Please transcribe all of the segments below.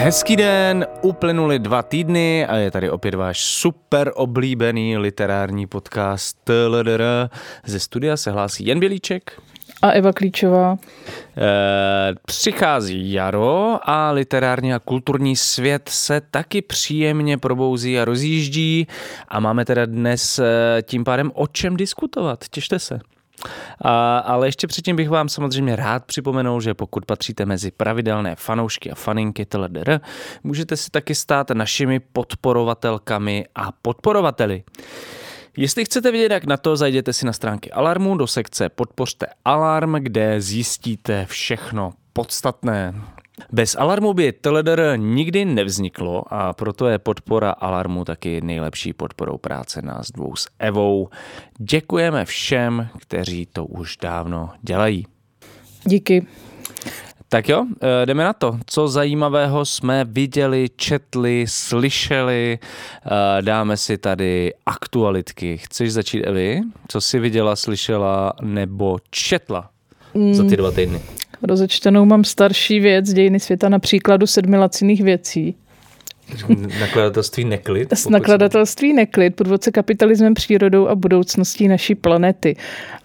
Hezký den, uplynuly 2 týdny a je tady opět váš super oblíbený literární podcast TLDR. Ze studia se hlásí Jan Bělíček a Eva Klíčová. Přichází jaro a literární a kulturní svět se taky příjemně probouzí a rozjíždí a máme teda dnes tím pádem o čem diskutovat. Těšte se. Ale ještě předtím bych vám samozřejmě rád připomenul, že pokud patříte mezi pravidelné fanoušky a faninky TLDR, můžete si taky stát našimi podporovatelkami a podporovateli. Jestli chcete vědět, jak na to, zajděte si na stránky Alarmu do sekce Podpořte Alarm, kde zjistíte všechno podstatné. Bez Alarmu by TLDR nikdy nevzniklo a proto je podpora Alarmu taky nejlepší podporou práce nás dvou s Evou. Děkujeme všem, kteří to už dávno dělají. Díky. Tak jo, jdeme na to. Co zajímavého jsme viděli, četli, slyšeli. Dáme si tady aktualitky. Chceš začít, Evi? Co jsi viděla, slyšela nebo četla za ty 2 týdny? Rozečtenou mám starší věc, Dějiny světa na příkladu 7 laciných věcí. Nakladatelství Neklid? Z nakladatelství Neklid, průvodce kapitalismem, přírodou a budoucností naší planety.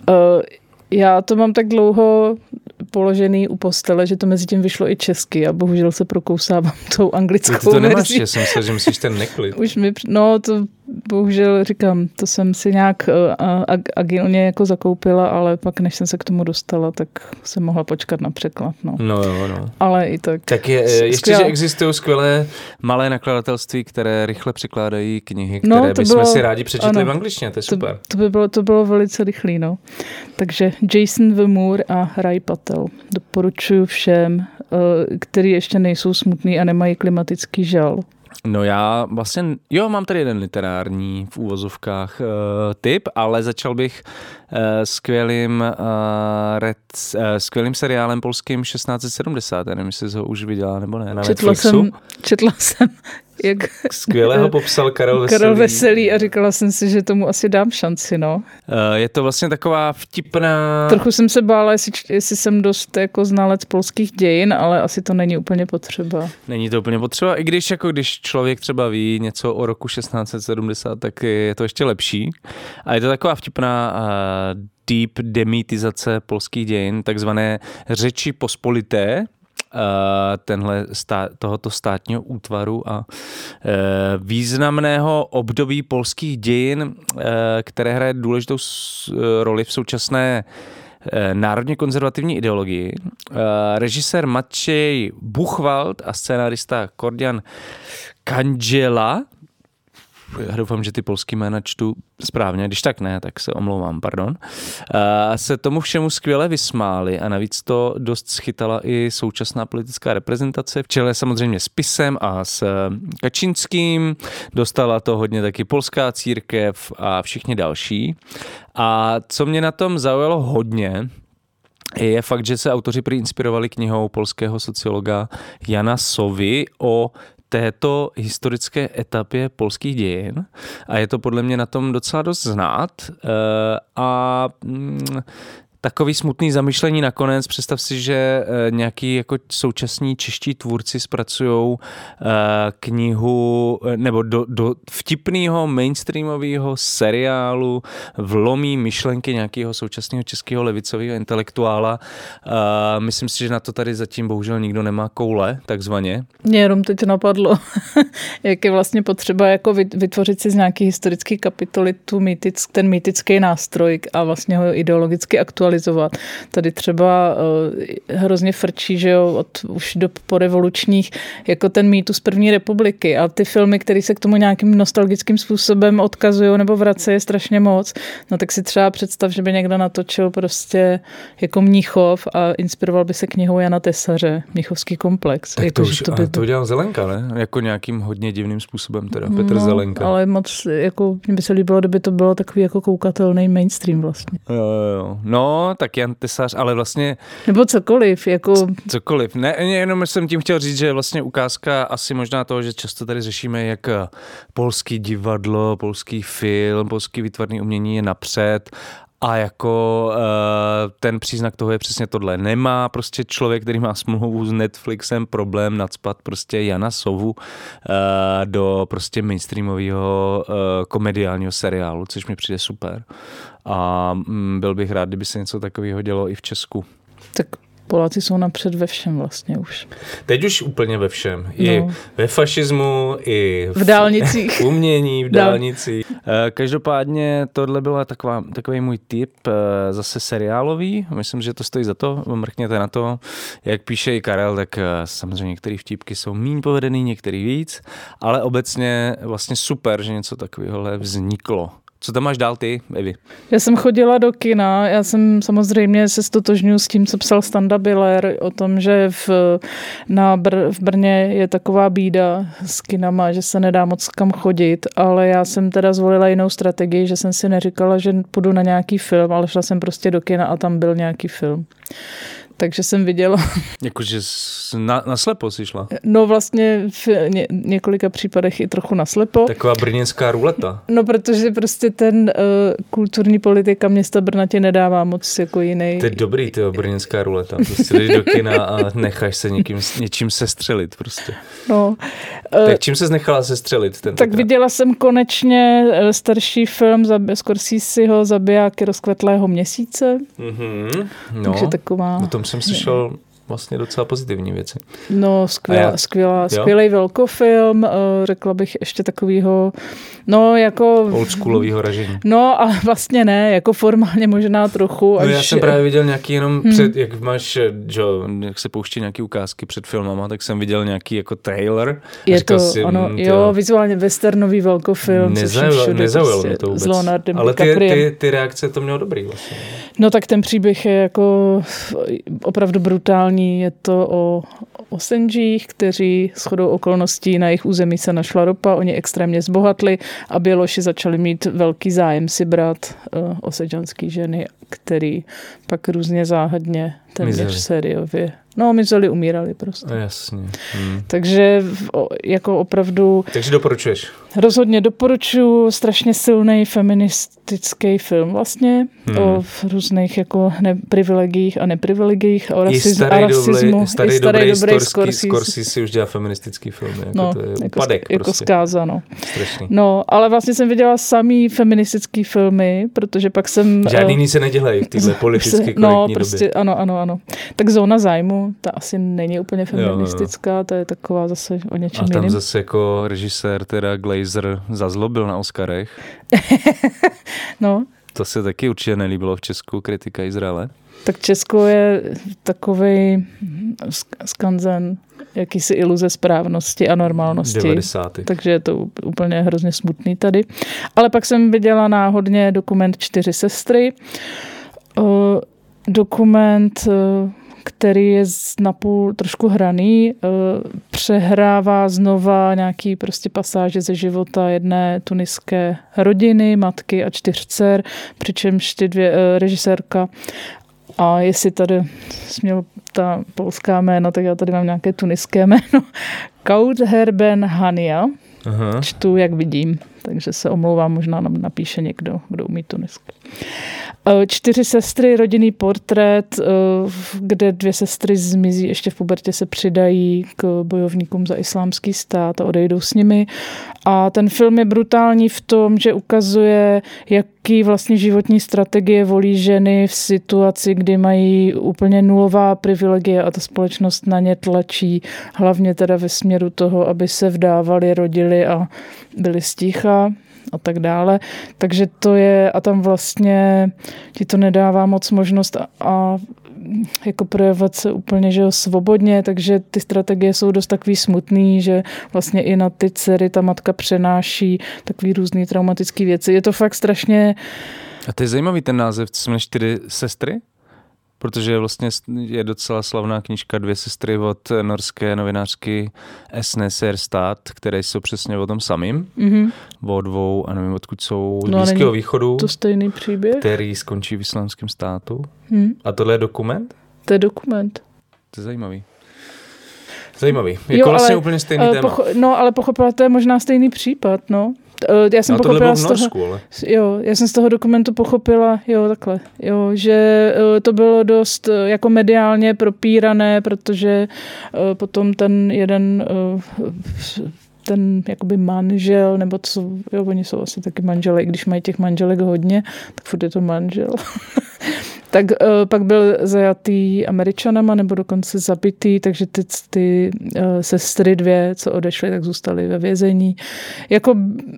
Já to mám tak dlouho položený u postele, že to mezi tím vyšlo i česky a bohužel se prokousávám tou anglickou verzí. Ty to nemáš, já jsem myslel, že myslíš ten Neklid. To bohužel říkám, to jsem si nějak agilně jako zakoupila, ale pak než jsem se k tomu dostala, tak jsem mohla počkat na překlad. No. Ale i tak. Tak ještě, že existují skvělé malé nakladatelství, které rychle překládají knihy, které bychom si rádi přečetli v angličtině, to je super. To bylo velice rychlý, no. Takže Jason Moore a Ray Patel. Doporučuji všem, kteří ještě nejsou smutný a nemají klimatický žal. No já vlastně, mám tady jeden literární v úvozovkách tip, ale začal bych skvělým seriálem polským 1670. Já nevím, jestli jsi ho už viděla nebo ne. Na Netflixu. Četla jsem. Jak skvěle popsal Karel Veselý a říkala jsem si, že tomu asi dám šanci, no. Je to vlastně taková vtipná... Trochu jsem se bála, jestli jsem dost jako znalec polských dějin, ale asi to není úplně potřeba. Není to úplně potřeba, i když člověk třeba ví něco o roku 1670, tak je to ještě lepší. A je to taková vtipná deep demitizace polských dějin, takzvané řeči pospolité, tohoto státního útvaru a významného období polských dějin, které hraje důležitou roli v současné národně konzervativní ideologii. Režisér Maciej Buchwald a scénárista Kordian Kandžela, já doufám, že ty polský jména čtu správně, když tak ne, tak se omlouvám, pardon, se tomu všemu skvěle vysmáli a navíc to dost schytala i současná politická reprezentace, v čele samozřejmě s PiSem a s Kačínským, dostala to hodně taky polská církev a všichni další. A co mě na tom zaujalo hodně, je fakt, že se autoři prý inspirovali knihou polského sociologa Jana Sovy o této historické etapě polských dějin a je to podle mě na tom docela dost znát a takový smutný zamyšlení nakonec. Představ si, že nějaký jako současní čeští tvůrci zpracujou knihu nebo do vtipného mainstreamového seriálu vlomí myšlenky nějakého současného českého levicového intelektuála. Myslím si, že na to tady zatím bohužel nikdo nemá koule, takzvaně. Mě jenom teď napadlo, jak je vlastně potřeba jako vytvořit si z nějaký historický kapitoly ten mýtický nástroj a vlastně ho ideologicky aktualizovat. Tady třeba hrozně frčí, že jo, už do porevolučních, jako ten mýtus první republiky a ty filmy, které se k tomu nějakým nostalgickým způsobem odkazují nebo vracejí, je strašně moc. No tak si třeba představ, že by někdo natočil prostě jako Mnichov a inspiroval by se knihou Jana Tesaře, Mnichovský komplex. Tak jako, to udělal Zelenka, ne? Jako nějakým hodně divným způsobem teda, Petr Zelenka. Ale moc, jako, mně by se líbilo, kdyby to bylo takový jako koukatelný mainstream vlastně. Jo. No, tak Jan Tesař, ale vlastně... Nebo cokoliv, jako... Cokoliv. Ne, jenom jsem tím chtěl říct, že vlastně ukázka asi možná toho, že často tady řešíme, jak polský divadlo, polský film, polský výtvarný umění je napřed A jako ten příznak toho je přesně tohle. Nemá prostě člověk, který má smlouvu s Netflixem, problém nacpat prostě Jana Sovu do prostě mainstreamového komediálního seriálu, což mi přijde super. A byl bych rád, kdyby se něco takového dělo i v Česku. Tak Poláci jsou napřed ve všem vlastně už. Teď už úplně ve všem. I ve fašismu, i v dálnicích. V umění, v dálnicích. Každopádně tohle byla takový můj tip, zase seriálový. Myslím, že to stojí za to. Mrkněte na to. Jak píše i Karel, tak samozřejmě některé vtípky jsou míň povedený, některý víc, ale obecně vlastně super, že něco takového vzniklo. Co tam máš dál ty, Evi? Já jsem chodila do kina, já jsem samozřejmě se stotožňuji s tím, co psal Standa Biller o tom, že v Brně je taková bída s kinama, že se nedá moc kam chodit, ale já jsem teda zvolila jinou strategii, že jsem si neříkala, že půjdu na nějaký film, ale šla jsem prostě do kina a tam byl nějaký film. Takže jsem viděla. Jakože naslepo jsi šla? No vlastně v několika případech i trochu naslepo. Taková brněnská ruleta. No protože prostě ten kulturní politika města Brna tě nedává moc jako jiný. To je dobrý, brněnská ruleta. Prostě jdeš do kina a necháš se něčím sestřelit prostě. No. Tak čím ses nechala sestřelit? Tak viděla jsem konečně starší film Scorseseho Zabijáky rozkvetlého měsíce. Mm-hmm. No. Takže taková... O tom jsem slyšel vlastně docela pozitivní věci. No, skvělý velkofilm, řekla bych ještě takovýho, no jako... Oldschoolovýho ražení. No, ale vlastně ne, jako formálně možná trochu. No já jsem právě viděl nějaký jenom jak máš, jak se pouští nějaký ukázky před filmama, tak jsem viděl nějaký jako trailer. Je to, ano, vizuálně westernový velkofilm. Nezaujalo mě to vůbec. S Leonardem ale ty reakce to mělo dobrý vlastně. No tak ten příběh je jako opravdu brutální. Je to o Osenžích, kteří shodou okolností na jejich území se našla ropa, oni extrémně zbohatli a Běloši začali mít velký zájem si brát osedžanský ženy, který pak různě záhadně téměř sériově. No, mizeli, umírali prostě. Jasně. Takže jako opravdu... Takže doporučuješ? Rozhodně doporučuji, strašně silný feministický film vlastně o různých jako privilegiích a neprivilegiích, o rasismu. Starý dobrý Scorsese už dělá feministický film. Jako no, to je jako, upadek jako prostě. zkáza, no. Strašný. No, ale vlastně jsem viděla samý feministický filmy, protože pak jsem... Žádný jiný se nedělají v téhle politicky korektní no, prostě, době. Ano. Tak Zóna zájmu, ta asi není úplně feministická, ta je taková zase o něčem jiným. A tam zase jako režisér, teda Glazer, zazlobil na Oscarech. No. To se taky určitě nelíbilo v Česku, kritika Izraele. Tak Česko je takovej skanzen, jakýsi iluze správnosti a normálnosti. 90. Takže je to úplně hrozně smutný tady. Ale pak jsem viděla náhodně dokument 4 sestry. Dokument, který je napůl trošku hraný, přehrává znova nějaký prostě pasáže ze života jedné tuniské rodiny, matky a 4 dcer, přičemž ty 2 režisérka. A jestli tady směl ta polská jména, tak já tady mám nějaké tuniské jméno. Kauthar Ben Hania. Aha. Čtu, jak vidím, takže se omlouvám, možná nám napíše někdo, kdo umí tunisky. 4 sestry, rodinný portrét, kde 2 sestry zmizí, ještě v pubertě se přidají k bojovníkům za islámský stát a odejdou s nimi. A ten film je brutální v tom, že ukazuje, jaký vlastně životní strategie volí ženy v situaci, kdy mají úplně nulová privilegie a ta společnost na ně tlačí, hlavně teda ve směru toho, aby se vdávali, rodili a byli stícha a tak dále. Takže to je, a tam vlastně ti to nedává moc možnost a jako projevovat se úplně, že jo, svobodně, takže ty strategie jsou dost takový smutný, že vlastně i na ty dcery ta matka přenáší takový různý traumatický věci. Je to fakt strašně... A to je zajímavý ten název, co jsme 4 sestry? Protože vlastně je docela slavná knížka 2 sestry od norské novinářky Esne Seierstad, které jsou přesně o tom samým. Mm-hmm. O 2, a nevím, odkud jsou, z Blízkého východu. To stejný příběh. Který skončí v islámském státu. A tohle je dokument? To je dokument. To je zajímavý. Zajímavý. Jako vlastně úplně stejný téma. No, ale pochopila, to je možná stejný případ, no. Já jsem pochopila z toho, já jsem z toho dokumentu pochopila, takhle, že to bylo dost jako mediálně propírané, protože potom ten jeden ten jakoby manžel, nebo co, oni jsou asi taky manželé, i když mají těch manželek hodně, tak furt je to manžel. Tak pak byl zajatý Američanama, nebo dokonce zabitý, takže ty sestry 2, co odešly, tak zůstaly ve vězení. Jako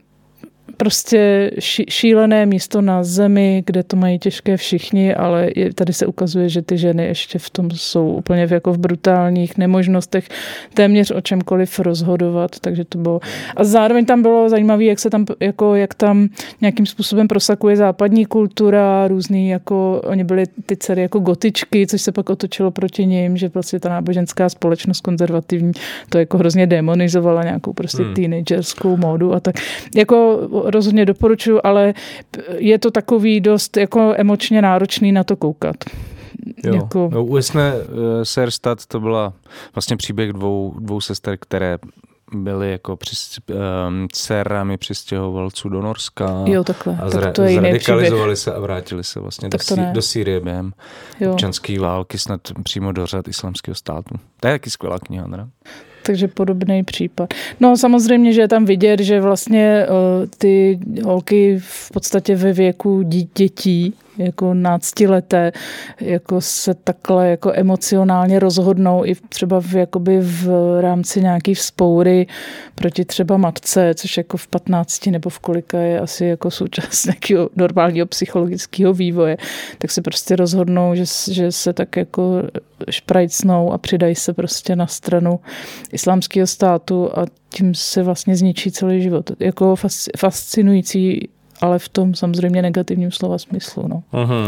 prostě šílené místo na zemi, kde to mají těžké všichni, ale tady se ukazuje, že ty ženy ještě v tom jsou úplně jako v brutálních nemožnostech téměř o čemkoliv rozhodovat, takže to bylo. A zároveň tam bylo zajímavé, jak tam nějakým způsobem prosakuje západní kultura, různý, jako oni byli ty dcery jako gotičky, což se pak otočilo proti nim, že prostě ta náboženská společnost konzervativní to jako hrozně demonizovala nějakou prostě teenagerskou módu a tak. Jako rozhodně doporučuji, ale je to takový dost jako emočně náročný na to koukat. Jako... No, Uesne Sérstad to byla vlastně příběh dvou sester, které byly jako dcerami přistěhovalců do Norska a zradikalizovali se a vrátili se vlastně do Sýrie během občanské války, snad přímo do řad Islámského státu. To je taky skvělá kniha, ne? Takže podobný případ. No samozřejmě, že je tam vidět, že vlastně ty holky v podstatě ve věku dětí, jako náctileté, jako se takhle jako emocionálně rozhodnou i třeba v rámci nějaký vzpoury proti třeba matce, což jako v 15 nebo v kolika je asi jako součást nějakého normálního psychologického vývoje, tak se prostě rozhodnou, že se tak jako šprajcnou a přidají se prostě na stranu Islámského státu a tím se vlastně zničí celý život. Jako fascinující, ale v tom samozřejmě negativním slova smyslu. No.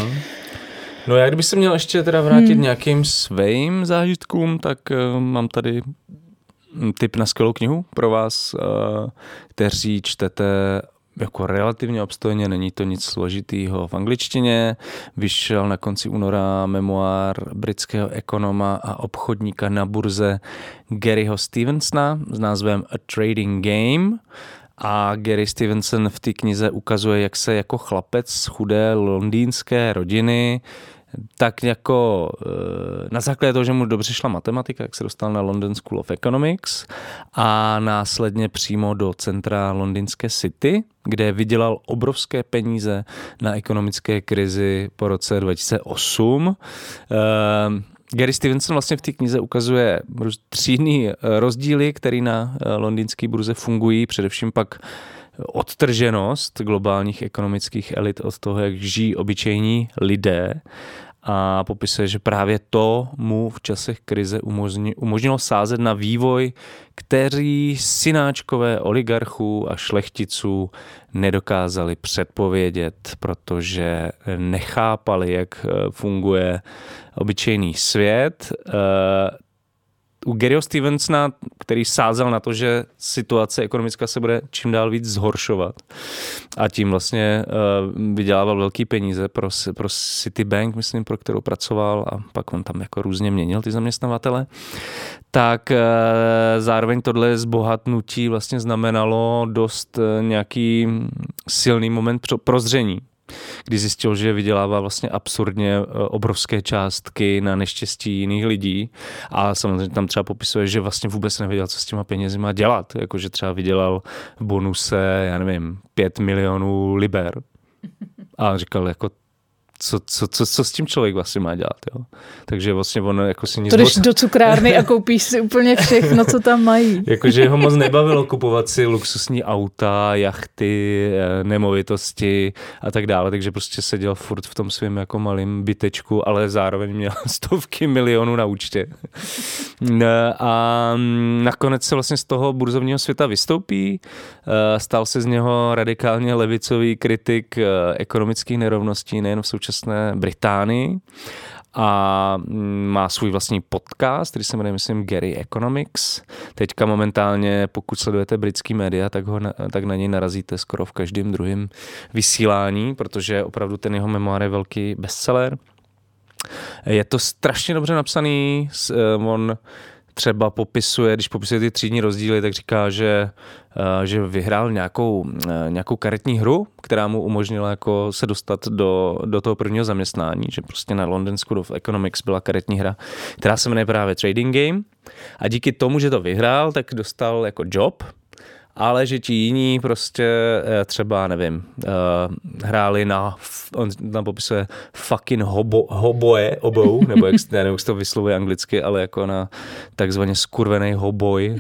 No já kdyby se měl ještě teda vrátit nějakým svým zážitkům, tak mám tady tip na skvělou knihu pro vás, kteří čtete jako relativně obstojně, není to nic složitýho v angličtině. Vyšel na konci února memoár britského ekonoma a obchodníka na burze Garyho Stevensona s názvem A Trading Game. A Gary Stevenson v té knize ukazuje, jak se jako chlapec z chudé londýnské rodiny tak jako na základě toho, že mu dobře šla matematika, jak se dostal na London School of Economics a následně přímo do centra londýnské City, kde vydělal obrovské peníze na ekonomické krizi po roce 2008. Gary Stevenson vlastně v té knize ukazuje třídní rozdíly, které na londýnské burze fungují, především pak odtrženost globálních ekonomických elit od toho, jak žijí obyčejní lidé a popisuje, že právě to mu v časech krize umožnilo sázet na vývoj, který synáčkové oligarchů a šlechticů nedokázali předpovědět, protože nechápali, jak funguje obyčejný svět. U Garyho Stevensona, který sázel na to, že situace ekonomická se bude čím dál víc zhoršovat a tím vlastně vydělával velký peníze pro Citibank, myslím, pro kterou pracoval a pak on tam jako různě měnil ty zaměstnavatele, tak zároveň tohle zbohatnutí vlastně znamenalo dost nějaký silný moment prozření, kdy zjistil, že vydělává vlastně absurdně obrovské částky na neštěstí jiných lidí a samozřejmě tam třeba popisuje, že vlastně vůbec nevěděl, co s těma penězima dělat, jakože třeba vydělal v bonuse, já nevím, 5 milionů liber a říkal jako co s tím člověk vlastně má dělat, jo? Takže vlastně on jako si nic... To jdeš do cukrárny a koupíš si úplně všechno, co tam mají. Jakože ho moc nebavilo kupovat si luxusní auta, jachty, nemovitosti a tak dále, takže prostě seděl furt v tom svém jako malým bytečku, ale zároveň měl stovky milionů na účtě. A nakonec se vlastně z toho burzovního světa vystoupí, stal se z něho radikálně levicový kritik ekonomických nerovností, nejen v současné Británii a má svůj vlastní podcast, který se jmenuje, myslím, Gary Economics. Teďka momentálně, pokud sledujete britský média, tak na něj narazíte skoro v každém druhém vysílání, protože opravdu ten jeho memoár je velký bestseller. Je to strašně dobře napsaný, on třeba popisuje, když popisuje ty třídní rozdíly, tak říká, že vyhrál nějakou karetní hru, která mu umožnila jako se dostat do toho prvního zaměstnání, že prostě na London School of Economics byla karetní hra, která se jmenuje právě Trading Game a díky tomu, že to vyhrál, tak dostal jako job, ale že ti jiní prostě třeba, nevím, hráli on tam popisuje fucking obou, nebo jak se to vyslovuje anglicky, ale jako na takzvaně skurvený hoboj.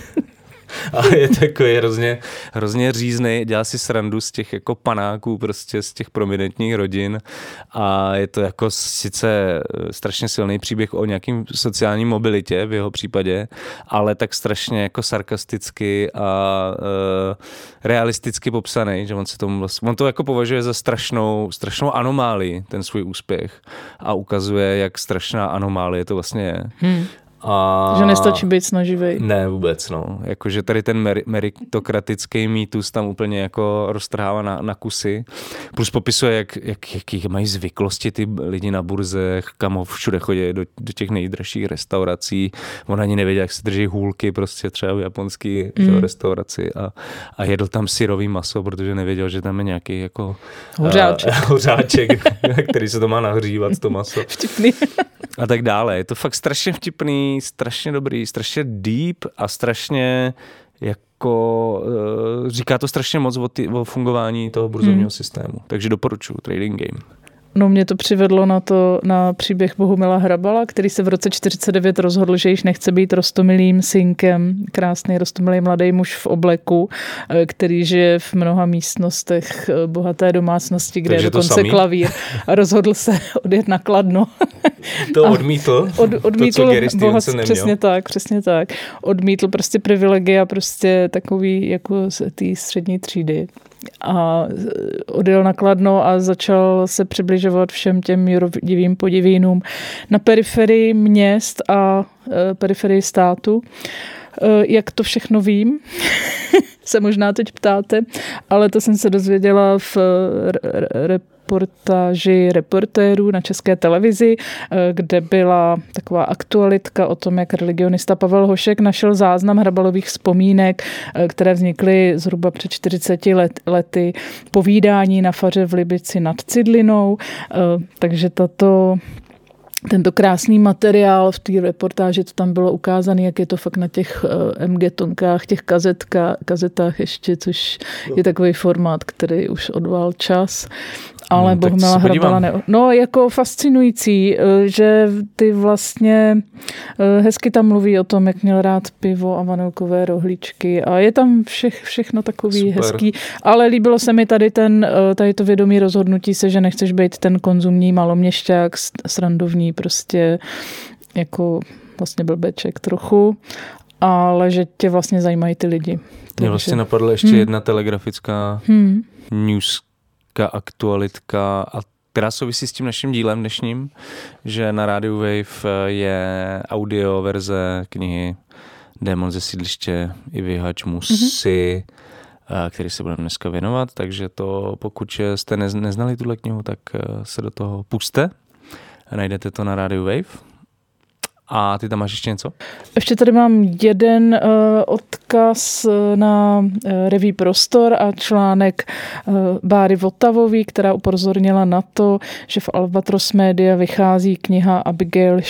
A je takový hrozně říznej, dělá si srandu z těch jako panáků, prostě z těch prominentních rodin a je to jako sice strašně silný příběh o nějakým sociální mobilitě v jeho případě, ale tak strašně jako sarkasticky a realisticky popsaný, že on to jako považuje za strašnou anomálii, ten svůj úspěch a ukazuje, jak strašná anomálie to vlastně je. Že nestačí být snaživej. Ne, vůbec, no. Jakože tady ten meritokratický mýtus tam úplně jako roztrhává na kusy. Plus popisuje, jaký mají zvyklosti ty lidi na burze, kam všude chodí do těch nejdražších restaurací. On ani nevěděl, jak se drží hůlky prostě třeba v japonský restauraci a jedl tam syrový maso, protože nevěděl, že tam je nějaký jako hořáček, který se to má nahřívat, to maso. Vtipný. A tak dále. Je to fakt strašně vtipný, strašně dobrý, strašně deep a strašně jako říká to strašně moc o fungování toho burzovního systému. Takže doporučuji Trading Game. No mě to přivedlo na příběh Bohumila Hrabala, který se v roce 1949 rozhodl, že již nechce být roztomilým synkem, krásný roztomilý mladý muž v obleku, který žije v mnoha místnostech bohaté domácnosti, kde je dokonce klavír. A rozhodl se odjet na Kladno. To odmítl? Odmítl to, co Gary Stevenson neměl. Přesně tak. Odmítl prostě privilegia prostě takový jako z té střední třídy. A odjel na Kladno a začal se přibližovat všem těm jurodivým podivínům na periferii měst a periferii státu. Jak to všechno vím, se možná teď ptáte, ale to jsem se dozvěděla v reportáži reportérů na České televizi, kde byla taková aktualitka o tom, jak religionista Pavel Hošek našel záznam Hrabalových vzpomínek, které vznikly zhruba před 40 lety, povídání na faře v Libici nad Cidlinou, takže tento krásný materiál v té reportáži, to tam bylo ukázané, jak je to fakt na těch MG-tonkách, těch kazetách ještě, což je takový formát, který už odval čas. Ale Bohumila Hrabala No, jako fascinující, že ty vlastně hezky tam mluví o tom, jak měl rád pivo a vanilkové rohlíčky a je tam všechno takový super. Hezký, ale líbilo se mi tady to vědomí rozhodnutí se, že nechceš být ten konzumní maloměšťák, srandovní prostě jako vlastně blbeček trochu, ale že tě vlastně zajímají ty lidi. Mě vlastně napadla ještě jedna telegrafická news aktualitka, a která souvisí s tím naším dílem dnešním, že na rádiu Wave je audio verze knihy Démon ze sídliště Ivy Hatchmusy, který se budeme dneska věnovat, takže to, pokud jste neznali tuhle knihu, tak se do toho puste. Najdete to na rádiu Wave. A ty tam máš ještě něco? Ještě tady mám jeden odkaz na reví Prostor a článek Báry Votavový, která upozornila na to, že v Albatros Media vychází kniha Abigail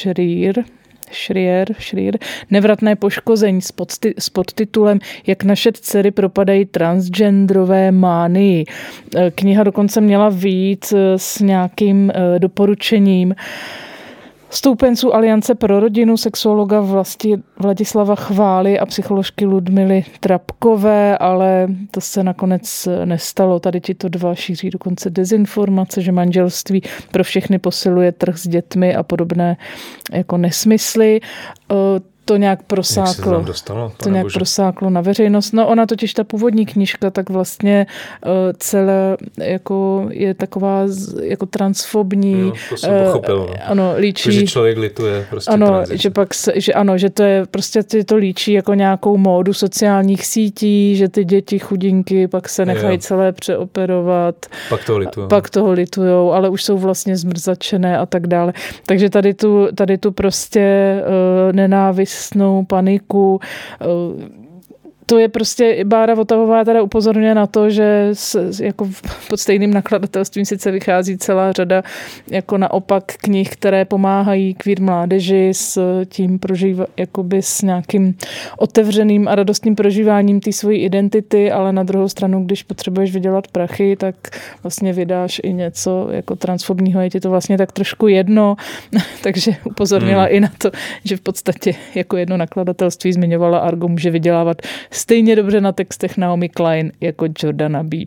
Shrier, Nevratné poškození s podtitulem Jak naše dcery propadají transgenderové mánii. Kniha dokonce měla vyjít s nějakým doporučením stoupenců Aliance pro rodinu, sexuologa Vladislava Chvály a psycholožky Ludmily Trapkové, ale to se nakonec nestalo. Tady tito dva šíří dokonce dezinformace, že manželství pro všechny posiluje trh s dětmi a podobné jako nesmysly. to nějak prosáklo. Jak se to tam dostalo? To nějak prosáklo na veřejnost. No ona totiž ta původní knížka, tak vlastně celé jako je taková jako transfobní. No, to jsem pochopil. No. Ano, líčí. Že člověk lituje prostě ano, tranzici. že to je prostě to líčí jako nějakou módu sociálních sítí, že ty děti chudinky pak se nechají celé přeoperovat. Pak toho litujou, ale už jsou vlastně zmrzačené a tak dále. Takže tady tu prostě nenávistnou paniku. To je prostě, Bára Votavová teda upozorňuje na to, že jako pod stejným nakladatelstvím sice vychází celá řada jako naopak knih, které pomáhají queer mládeži s tím jakoby s nějakým otevřeným a radostným prožíváním té svojí identity, ale na druhou stranu, když potřebuješ vydělat prachy, tak vlastně vydáš i něco jako transfobního, je ti to vlastně tak trošku jedno, takže upozornila i na to, že v podstatě jako jedno nakladatelství zmiňovala Argo může vydělávat stejně dobře na textech Naomi Klein jako Jordana B.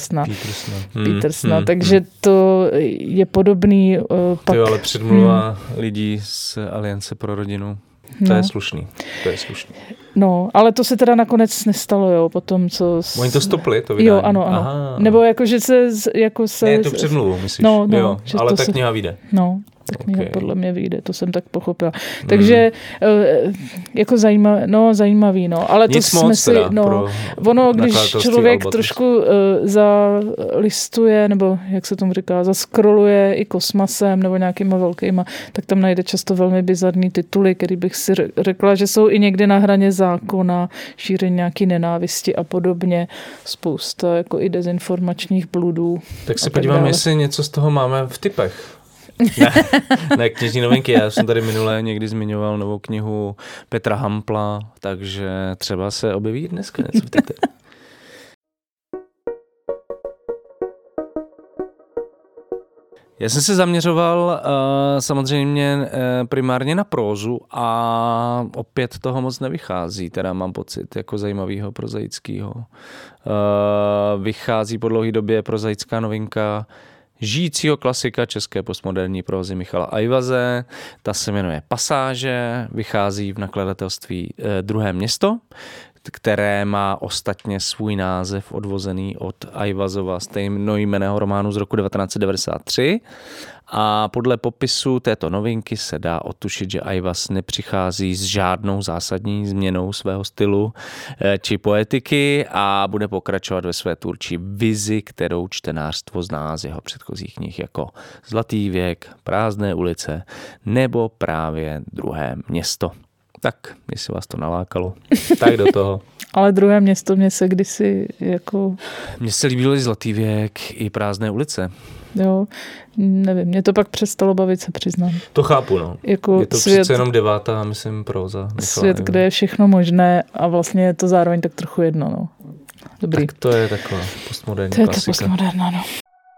Petersona. Takže to je podobný. Pak, ale předmluva lidí z Aliance pro rodinu. To je slušný. No, ale to se teda nakonec nestalo, jo, potom co... Oni to stopli, to vydání? Jo, ano. Aha. Nebo jako, že se... Ne, tu předmluvu, myslíš? No, jo, ale ta kniha vyjde. No, tak kniha podle mě vyjde, to jsem tak pochopila. Takže jako zajímavý, no. Ale nic to jsme si... ono, když člověk trošku zalistuje, nebo jak se tomu říká, zaskroluje i Kosmasem nebo nějakýma velkýma, tak tam najde často velmi bizarní tituly, který bych si řekla, že jsou i někdy na hraně zákona, šíření nějaký nenávisti a podobně. Spousta jako i dezinformačních bludů. Tak se podívám, jestli něco z toho máme v tipech. Ne, knižní novinky. Já jsem tady minule někdy zmiňoval novou knihu Petra Hampla, takže třeba se objeví dneska něco v tipech. Já jsem se zaměřoval samozřejmě primárně na prózu a opět toho moc nevychází, teda mám pocit, jako zajímavého prozaického. Vychází po dlouhé době prozaická novinka žijícího klasika české postmoderní prózy Michala Ajvaze. Ta se jmenuje Pasáže, vychází v nakladatelství Druhé město, které má ostatně svůj název odvozený od Ajvazova stejnojmenného románu z roku 1993. A podle popisu této novinky se dá otušit, že Ajvaz nepřichází s žádnou zásadní změnou svého stylu či poetiky a bude pokračovat ve své tvůrčí vizi, kterou čtenářstvo zná z jeho předchozích knih jako Zlatý věk, Prázdné ulice nebo právě Druhé město. Tak, jestli vás to nalákalo, tak do toho. Ale Druhé město mě se kdysi jako... Mně se líbilo i Zlatý věk, i Prázdné ulice. Jo, nevím, mě to pak přestalo bavit, se přiznám. To chápu, no. Jako je to přece jenom 9., myslím, próza. Svět, kde je všechno možné a vlastně je to zároveň tak trochu jedno, no. Dobrý. Tak to je taková postmoderní klasika. To je to postmoderná, no.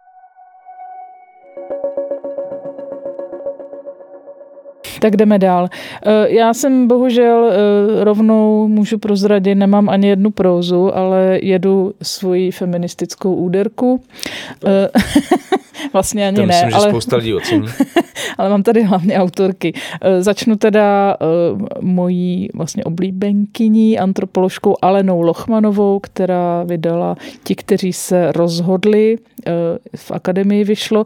Tak jdeme dál. Já jsem bohužel rovnou můžu prozradit, nemám ani jednu prózu, ale jedu svoji feministickou úderku. Vlastně ani to myslím, ne. Že spousta lidí ocení. Ale mám tady hlavně autorky. Začnu teda mojí vlastně oblíbenkyní, antropoložkou Alenou Lochmanovou, která vydala Ti, kteří se rozhodli. V akademii vyšlo.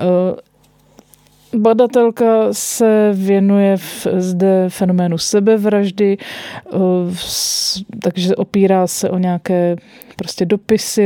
Badatelka se věnuje zde fenoménu sebevraždy, takže opírá se o nějaké prostě dopisy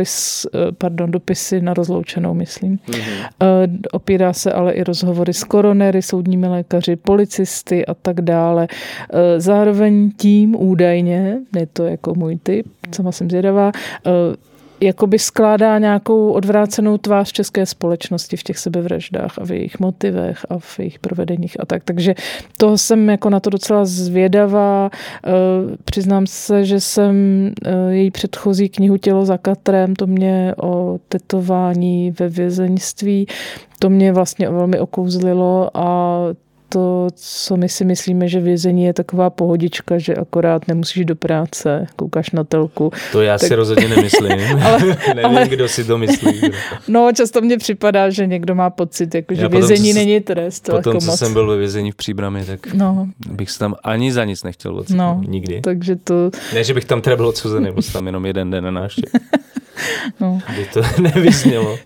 na rozloučenou, myslím. Mm-hmm. Opírá se ale i rozhovory s koronery, soudními lékaři, policisty a tak dále. Zároveň tím údajně, je to jako můj tip, sama jsem zvědavá, jakoby skládá nějakou odvrácenou tvář české společnosti v těch sebevraždách a v jejich motivech a v jejich provedeních a tak. Takže toho jsem jako na to docela zvědavá. Přiznám se, že jsem její předchozí knihu Tělo za katrem, to mě o tetování ve vězeňství, to mě vlastně velmi okouzlilo a to, co my si myslíme, že vězení je taková pohodička, že akorát nemusíš do práce, koukáš na telku. To já si rozhodně nemyslím. Nevím, kdo si to myslí. No, často mně připadá, že někdo má pocit, jako, že vězení není trest. Potom, jako co jsem byl ve vězení v Příbrami, tak bych se tam ani za nic nechtěl ocitnout. Nikdy. Takže to... Ne, že bych tam teda byl odsuzený, byl tam jenom jeden den na návštěv. By to nevyznělo.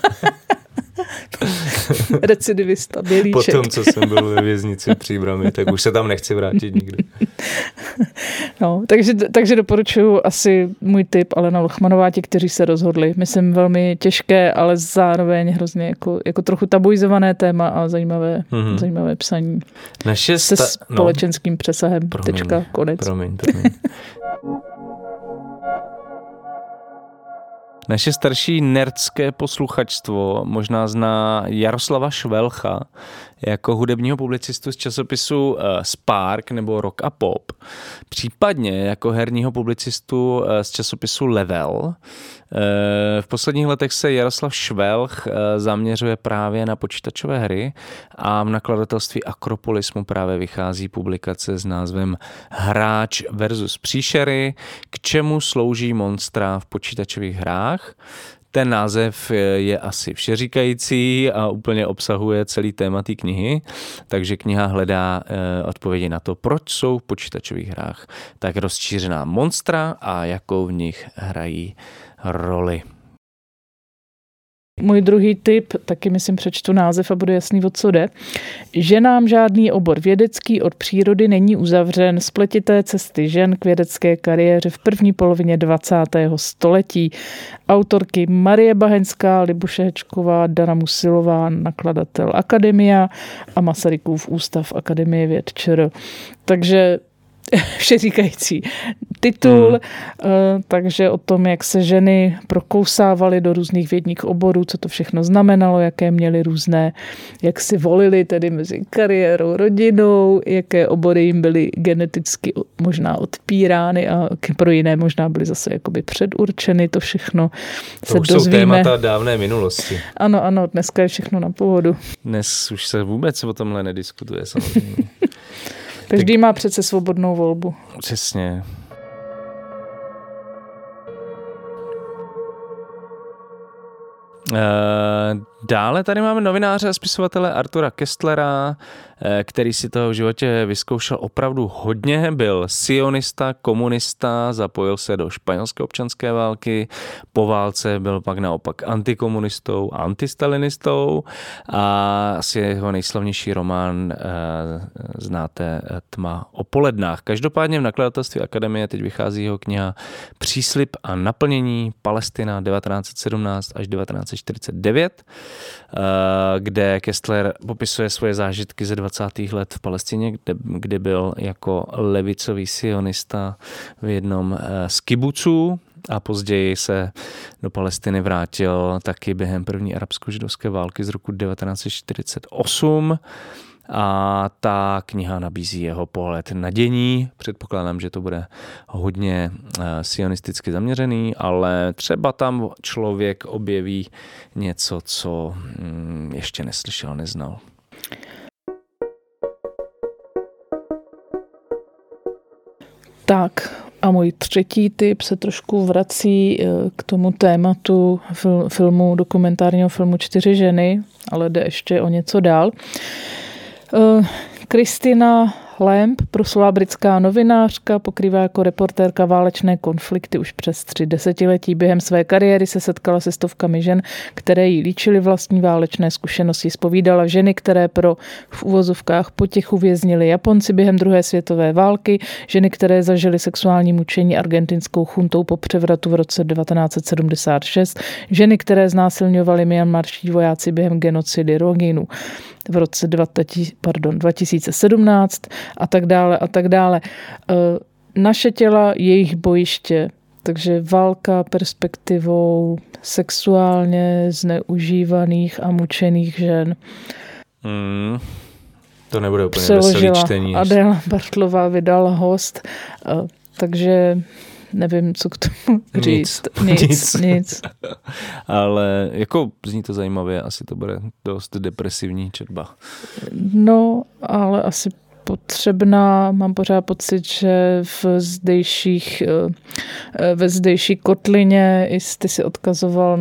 Recidivista, bělíček. Potom, co jsem byl ve věznici v Příbrami, tak už se tam nechci vrátit nikdy. No, takže doporučuji asi můj tip Alena Lochmanová, ti, kteří se rozhodli. Myslím velmi těžké, ale zároveň hrozně jako trochu tabuizované téma a zajímavé psaní. Se společenským přesahem. Tečka, konec. Promiň. Naše starší nerdské posluchačstvo možná zná Jaroslava Švelcha jako hudebního publicistu z časopisu Spark nebo Rock a Pop, případně jako herního publicistu z časopisu Level. V posledních letech se Jaroslav Švelch zaměřuje právě na počítačové hry a v nakladatelství Akropolis mu právě vychází publikace s názvem Hráč versus příšery, k čemu slouží monstra v počítačových hrách. Ten název je asi všeříkající a úplně obsahuje celý téma té knihy, takže kniha hledá odpovědi na to, proč jsou v počítačových hrách tak rozšířená monstra a jakou v nich hrají roli. Můj druhý tip, taky myslím přečtu název a bude jasný, o co jde. Ženám žádný obor vědecký od přírody není uzavřen, spletité cesty žen k vědecké kariéře v první polovině 20. století. Autorky Marie Bahenská, Libuše Hečková, Dana Musilová, nakladatel Akademia a Masarykův ústav Akademie věd ČR. Takže všeříkající titul, takže o tom, jak se ženy prokousávaly do různých vědních oborů, co to všechno znamenalo, jaké měly různé, jak si volili tedy mezi kariérou, rodinou, jaké obory jim byly geneticky možná odpírány a pro jiné možná byly zase jakoby předurčeny, to všechno to se už dozvíme. Jsou témata dávné minulosti. Ano, dneska je všechno na pohodu. Dnes už se vůbec o tomhle nediskutuje samozřejmě. Každý má přece svobodnou volbu. Přesně. Dále tady máme novináře a spisovatele Artura Kesslera, který si toho v životě vyzkoušel opravdu hodně. Byl sionista, komunista, zapojil se do španělské občanské války, po válce byl pak naopak antikomunistou, antistalinistou a asi jeho nejslavnější román znáte Tma o polednách. Každopádně v nakladatelství Akademie teď vychází jeho kniha Příslib a naplnění Palestina 1917 až 1949, kde Kessler popisuje svoje zážitky ze 20. let v Palestině, kde byl jako levicový sionista v jednom z kibuců a později se do Palestiny vrátil taky během první arabsko-židovské války z roku 1948. A ta kniha nabízí jeho pohled na dění. Předpokládám, že to bude hodně sionisticky zaměřený, ale třeba tam člověk objeví něco, co ještě neslyšel, neznal. Tak a můj třetí tip se trošku vrací k tomu tématu dokumentárního filmu 4 ženy, ale jde ještě o něco dál. Kristina Lamb, proslulá britská novinářka, pokrývá jako reportérka válečné konflikty už přes 3 desetiletí. Během své kariéry se setkala se stovkami žen, které jí líčily vlastní válečné zkušenosti. Zpovídala ženy, které pro v uvozovkách potichu věznili Japonci během druhé světové války, ženy, které zažily sexuální mučení argentinskou chuntou po převratu v roce 1976, ženy, které znásilňovaly myanmarští vojáci během genocidy Rohingyů v roce 2017 a tak dále a tak dále. Naše těla, jejich bojiště, takže válka perspektivou sexuálně zneužívaných a mučených žen. To nebude úplně veselý čtení. Adéla Bartlová vydala Host, takže nevím, co k tomu říct. Nic. Ale jako zní to zajímavě, asi to bude dost depresivní četba. No, ale asi potřebná. Mám pořád pocit, že ve zdejší kotlině ty si odkazoval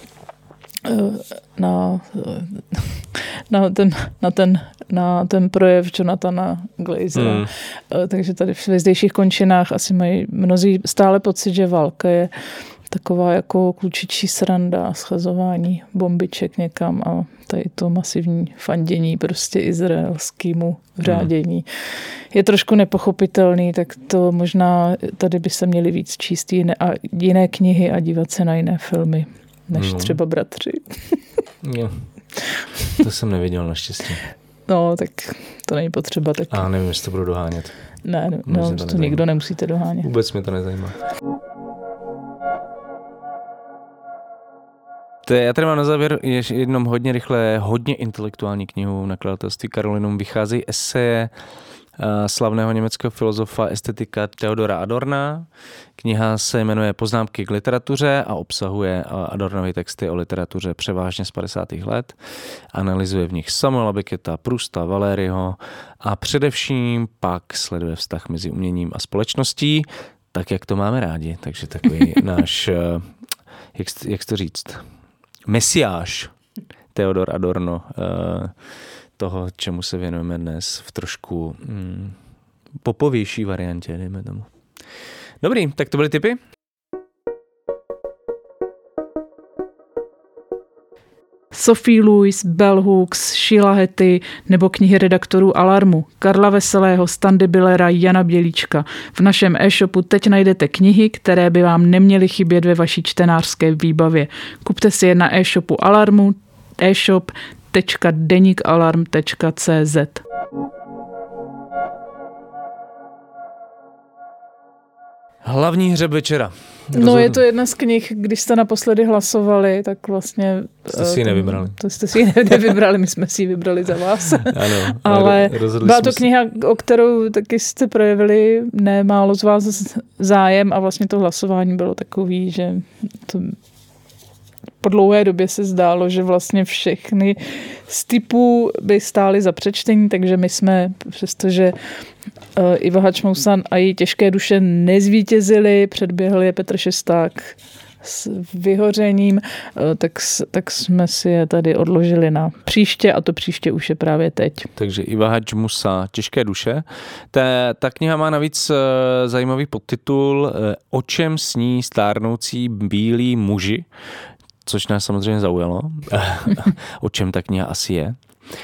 na ten projev Jonathana Glazera. Takže tady v zdejších končinách asi mají mnozí stále pocit, že válka je taková jako klučičí sranda, schazování bombiček někam a tady to masivní fandění prostě izraelskému řádění je trošku nepochopitelný, tak to možná tady by se měly víc číst jiné knihy a dívat se na jiné filmy, než třeba Bratři. Jo. To jsem neviděl naštěstí. No, tak to není potřeba. Tak... A nevím, jestli to budu dohánět. Ne, to nikdo nemusíte dohánět. Vůbec mě to nezajímá. Já tady mám na závěr jednom hodně intelektuální knihu nakladatelství Carolinum. Vycházejí eseje slavného německého filozofa estetika Theodora Adorna. Kniha se jmenuje Poznámky k literatuře a obsahuje Adornovy texty o literatuře převážně z 50. let. Analyzuje v nich Samuela Becketa, Prousta, Valéryho a především pak sleduje vztah mezi uměním a společností, tak jak to máme rádi. Takže takový náš, jak to říct, mesiáš Theodor Adorno, toho, čemu se věnujeme dnes v trošku popovější variantě, dejme tomu. Dobrý, tak to byly tipy? Sophie Lewis, Bell Hooks, Sheila Heti nebo knihy redaktorů Alarmu, Karla Veselého, Standy Billera, Jana Bělíčka. V našem e-shopu teď najdete knihy, které by vám neměly chybět ve vaší čtenářské výbavě. Kupte si je na e-shopu Alarmu, e-shop.denikalarm.cz. Hlavní hřeb večera. No, je to jedna z knih, když jste naposledy hlasovali, tak vlastně... Jste si ji nevybrali. To jste si ji nevybrali, my jsme si ji vybrali za vás. Ano. Ale byla to kniha, o kterou taky jste projevili nemálo z vás zájem a vlastně to hlasování bylo takový, že to... Po dlouhé době se zdálo, že vlastně všechny z typů by stály za přečtení, takže my jsme, přestože Iva Hačmousan a její těžké duše nezvítězili, předběhl je Petr Šesták s Vyhořením, tak jsme si je tady odložili na příště a to příště už je právě teď. Takže Iva Hačmusa, Těžké duše. Ta kniha má navíc zajímavý podtitul O čem sní stárnoucí bílí muži, což nás samozřejmě zaujalo, o čem ta kniha asi je.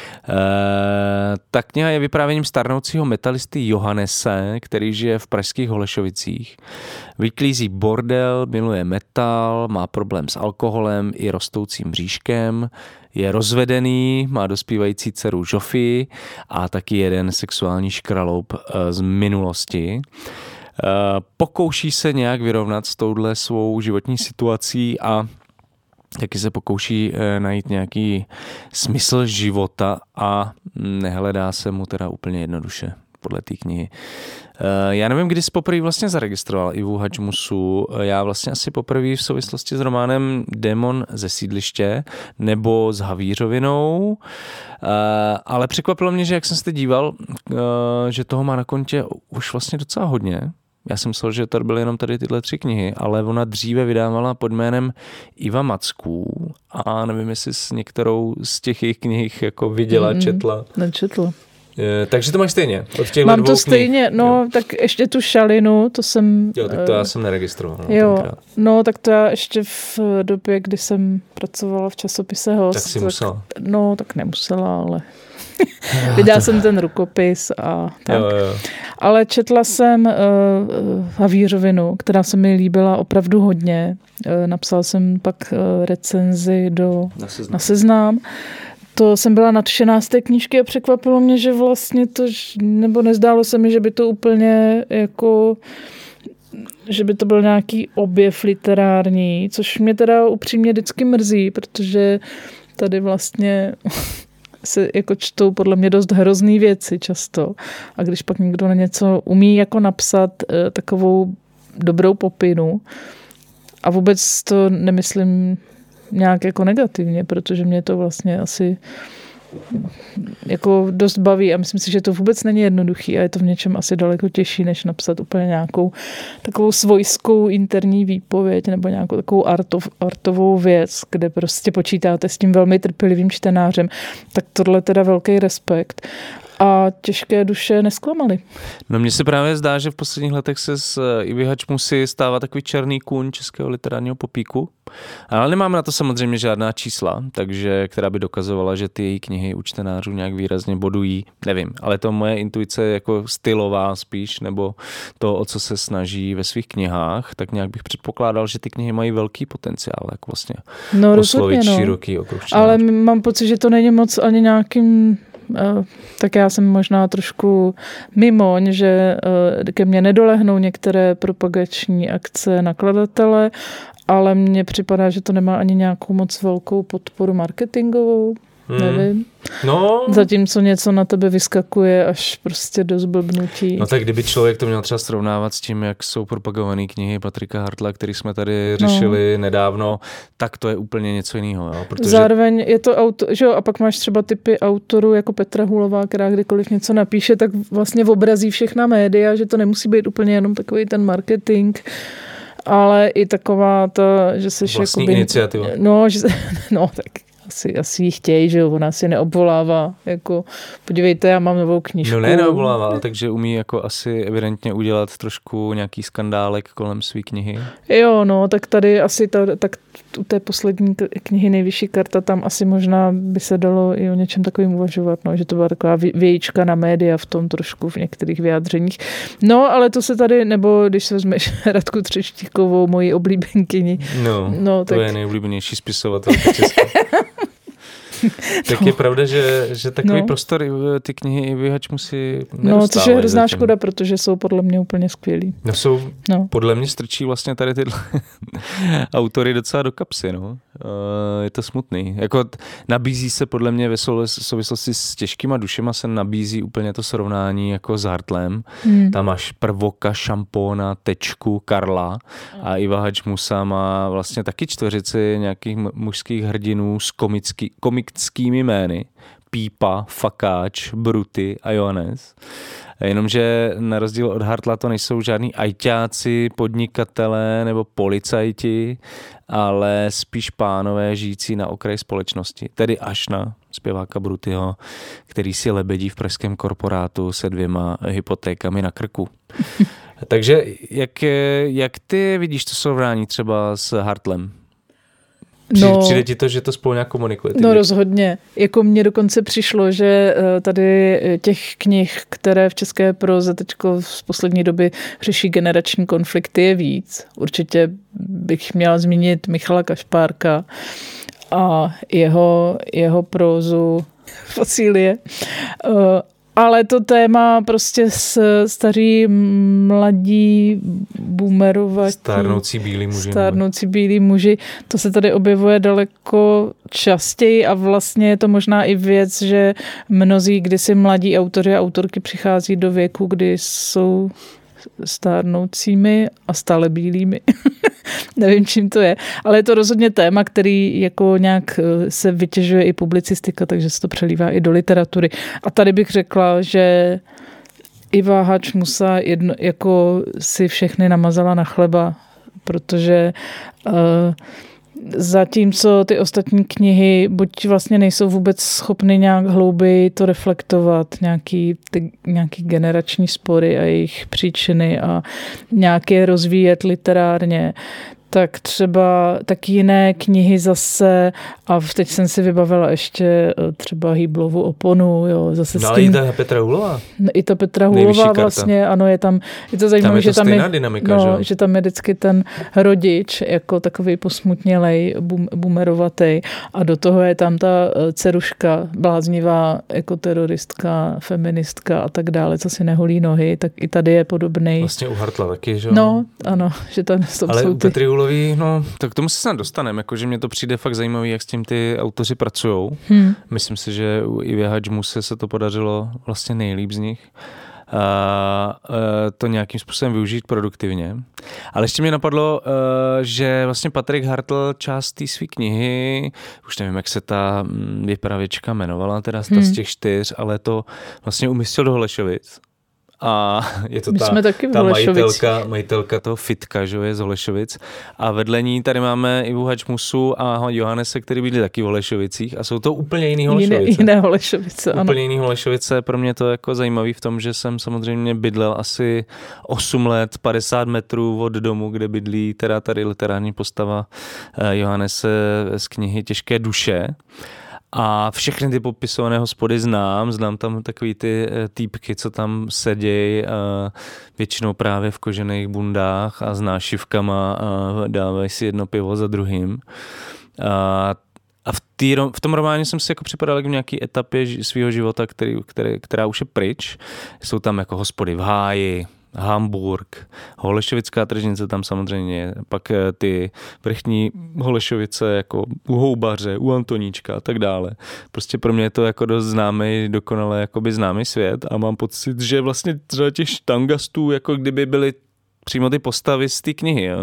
Ta kniha je vyprávěním stárnoucího metalisty Johannese, který žije v pražských Holešovicích. Vyklízí bordel, miluje metal, má problém s alkoholem i rostoucím bříškem, je rozvedený, má dospívající dceru Žofii a taky jeden sexuální škraloup z minulosti. Pokouší se nějak vyrovnat s touhle svou životní situací a taky se pokouší najít nějaký smysl života a nehledá se mu teda úplně jednoduše podle té knihy. Já nevím, kdy jsi poprvé vlastně zaregistroval Ivu Hačmusu. Já vlastně asi poprvé v souvislosti s románem Démon ze sídliště nebo s Havířovinou, ale překvapilo mě, že jak jsem se díval, že toho má na kontě už vlastně docela hodně. Já jsem myslel, že to byly jenom tady tyhle 3 knihy, ale ona dříve vydávala pod jménem Iva Macků a nevím, jestli s některou z těch jejich knih jako viděla, četla. Nečetla. Takže to máš stejně? Mám to stejně, knih. No, tak ještě tu Šalinu, to jsem... Jo, tak to já jsem neregistroval. Jo, no, tak to já ještě v době, kdy jsem pracovala v časopise Host. Tak si musela. No, tak nemusela, ale... Vydal jsem ten rukopis a tak. Jo. Ale četla jsem Havířovinu, která se mi líbila opravdu hodně. Napsal jsem pak recenzi na Seznam. To jsem byla nadšená z té knížky a překvapilo mě, že vlastně to, nebo nezdálo se mi, že by to úplně jako, že by to byl nějaký objev literární, což mě teda upřímně vždycky mrzí, protože tady vlastně se jako čtou podle mě dost hrozný věci často. A když pak někdo na něco umí jako napsat takovou dobrou popinu. A vůbec to nemyslím nějak jako negativně, protože mě to vlastně asi jako dost baví a myslím si, že to vůbec není jednoduchý a je to v něčem asi daleko těžší, než napsat úplně nějakou takovou svojskou interní výpověď nebo nějakou takovou artovou věc, kde prostě počítáte s tím velmi trpělivým čtenářem. Tak tohle teda velký respekt. A těžké duše nesklamaly. No mně se právě zdá, že v posledních letech se z Ivy Hačmusy stává takový černý kůň českého literárního popíku. Ale nemáme na to samozřejmě žádná čísla, takže která by dokazovala, že ty její knihy u čtenářů nějak výrazně bodují. Nevím, ale to moje intuice jako stylová spíš, nebo to, o co se snaží ve svých knihách, tak nějak bych předpokládal, že ty knihy mají velký potenciál, jak vlastně oslovit široký okruh čtenářů. Ale mám pocit, že to není moc ani nějakým... Tak já jsem možná trošku mimoň, že ke mně nedolehnou některé propagační akce nakladatele, ale mně připadá, že to nemá ani nějakou moc velkou podporu marketingovou. Nevím. No. Zatímco něco na tebe vyskakuje až prostě do zblbnutí. No tak kdyby člověk to měl třeba srovnávat s tím, jak jsou propagované knihy Patrika Hartla, který jsme tady řešili nedávno, tak to je úplně něco jiného. Jo? Protože... Zároveň je to že jo, a pak máš třeba typy autorů jako Petra Hulová, která kdykoliv něco napíše, tak vlastně obrazí všechna média, že to nemusí být úplně jenom takový ten marketing, ale i taková ta, že seš vlastní jakoby... iniciativa. No, tak asi ji chtějí, že jo, ona si neobvolává, jako podívejte, já mám novou knížku. No neobvolává, takže umí jako asi evidentně udělat trošku nějaký skandálek kolem své knihy. Jo, no, tak tady asi tak u té poslední knihy Nejvyšší karta, tam asi možná by se dalo i o něčem takovým uvažovat, no, že to byla taková vějíčka na média v tom trošku v některých vyjádřeních. No, ale to se tady, nebo když se vezmeš Radku Třeštíkovou, moji oblíbenkyni. No, to je nejoblíbenější spisovatelka česká. Tak je pravda, že takový prostor ty knihy Ivy Hačmusy nedostávají. No, což je hrozná škoda, protože jsou podle mě úplně skvělí. Podle mě strčí vlastně tady tyhle autory docela do kapsy, no. Je to smutný. Jako nabízí se podle mě ve souvislosti s Těžkýma dušema se nabízí úplně to srovnání jako s Hartlem. Tam máš Prvoka, Šampóna, Tečku, Karla a Iva Hačmusa má vlastně taky čtveřici nějakých mužských hrdinů s komickými jmény. Pípa, Fakáč, Bruty a Johannes. Jenomže na rozdíl od Hartla to nejsou žádní ajťáci, podnikatelé nebo policajti, ale spíš pánové žijící na okraji společnosti. Tedy až na zpěváka Brutyho, který si lebedí v pražském korporátu se 2 hypotékami na krku. Takže jak ty vidíš to srovnání třeba s Hartlem? Přijde ti to, že to spolu nějak komunikuje? No rozhodně. Jako mně dokonce přišlo, že tady těch knih, které v české proze teďko z poslední doby řeší generační konflikty, je víc. Určitě bych měla zmínit Michala Kašpárka a jeho prózu Fosílie. Ale to téma prostě staří, mladí, boomerovatí. Stárnoucí bílí muži. To se tady objevuje daleko častěji a vlastně je to možná i věc, že mnozí kdysi mladí autoři a autorky přichází do věku, kdy jsou stárnoucími a stále bílými. Nevím, čím to je. Ale je to rozhodně téma, který jako nějak se vytěžuje i publicistika, takže se to přelívá i do literatury. A tady bych řekla, že Iva Hačmusa jako si všechny namazala na chleba, protože zatímco ty ostatní knihy buď vlastně nejsou vůbec schopny nějak hlouběji to reflektovat, nějaký generační spory a jejich příčiny a nějaké rozvíjet literárně, tak třeba taky jiné knihy zase, a teď jsem si vybavila ještě třeba Hýblovu oponu, jo, zase s tím. Ale i ta Petra Hulová. I ta Petra Hulová vlastně, ano, je to zajímavé, že že tam je vždycky ten rodič, jako takový posmutnělej, boomerovatej, a do toho je tam ta dceruška, bláznivá ekoteroristka, feministka a tak dále, co si neholí nohy, tak i tady je podobnej. Vlastně u Hartla taky, že? No, ano, že tam jsou ale u Petry Hulový, no, tak k tomu se snad dostaneme, jakože mně to přijde fakt zajímavý, jak s tím ty autoři pracujou. Myslím si, že u Ivy Hačmusy se to podařilo vlastně nejlíp z nich. to nějakým způsobem využít produktivně. Ale ještě mě napadlo, že vlastně Patrik Hartl část té své knihy, už nevím, jak se ta vypravěčka jmenovala, teda z těch 4, ale to vlastně umístil do Holešovic. A je to ta majitelka toho Fitka, že je z Holešovic. A vedle ní tady máme Ivu Hačmusu a Johannese, který byli taky v Holešovicích. A jsou to úplně jiný Holešovice. Jiné Holešovice, ano. Úplně jiný Holešovice. Pro mě to jako zajímavý v tom, že jsem samozřejmě bydlel asi 8 let, 50 metrů od domu, kde bydlí teda tady literární postava Johannese z knihy Těžké duše. A všechny ty popisované hospody znám tam takový ty týpky, co tam sedějí, většinou právě v kožených bundách a s nášivkama a dávají si jedno pivo za druhým. A v tom románě jsem si jako připadal jako v nějaký etapě svého života, která už je pryč. Jsou tam jako hospody v háji, Hamburg, Holešovická tržnice tam samozřejmě, pak ty vrchní Holešovice jako u Houbaře, u Antoníčka a tak dále. Prostě pro mě je to jako dost známý, dokonale jakoby známý svět a mám pocit, že vlastně třeba těch štangastů jako kdyby byly přímo ty postavy z té knihy. Jo.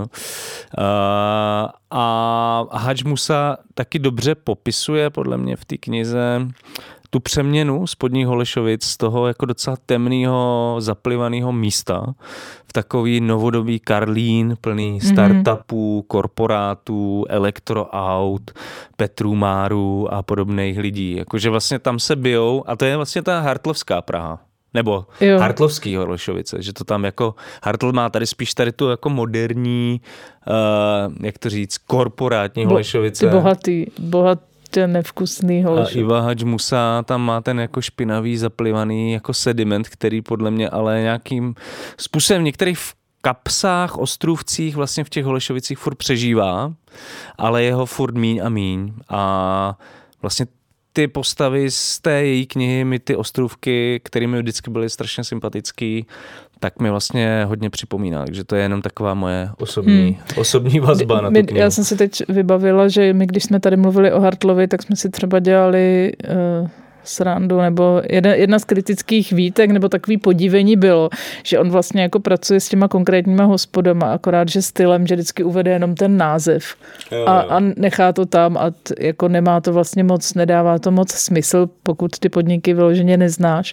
A Hadž Musa taky dobře popisuje podle mě v té knize tu přeměnu spodních Holešovic z toho jako docela temného, zaplivaného místa v takový novodobý Karlín plný startupů, korporátů, elektroaut, Petrů Márů a podobných lidí. Jakože vlastně tam se bijou a to je vlastně ta hartlovská Praha. Nebo hartlovský Holešovice, že to tam jako Hartl má tady spíš tady tu jako moderní, jak to říct, korporátní Holešovice. Ty bohatý, nevkusný Holešovice. A Iva Hadž Musa tam má ten jako špinavý, zaplivaný jako sediment, který podle mě ale nějakým způsobem v některých kapsách, ostrůvcích vlastně v těch Holešovicích furt přežívá, ale jeho furt míň a míň. A vlastně ty postavy z té její knihy, mi ty ostrůvky, které mi vždycky byly strašně sympatický, tak mi vlastně hodně připomíná. Takže to je jenom taková moje osobní vazba na tu knihu. Já jsem si teď vybavila, že my, když jsme tady mluvili o Hartlovi, tak jsme si třeba dělali srandu, nebo jedna z kritických výtek, nebo takový podívení bylo, že on vlastně jako pracuje s těma konkrétníma hospodama, akorát, že stylem, že vždycky uvede jenom ten název a nechá to tam a jako nemá to vlastně moc, nedává to moc smysl, pokud ty podniky vyloženě neznáš.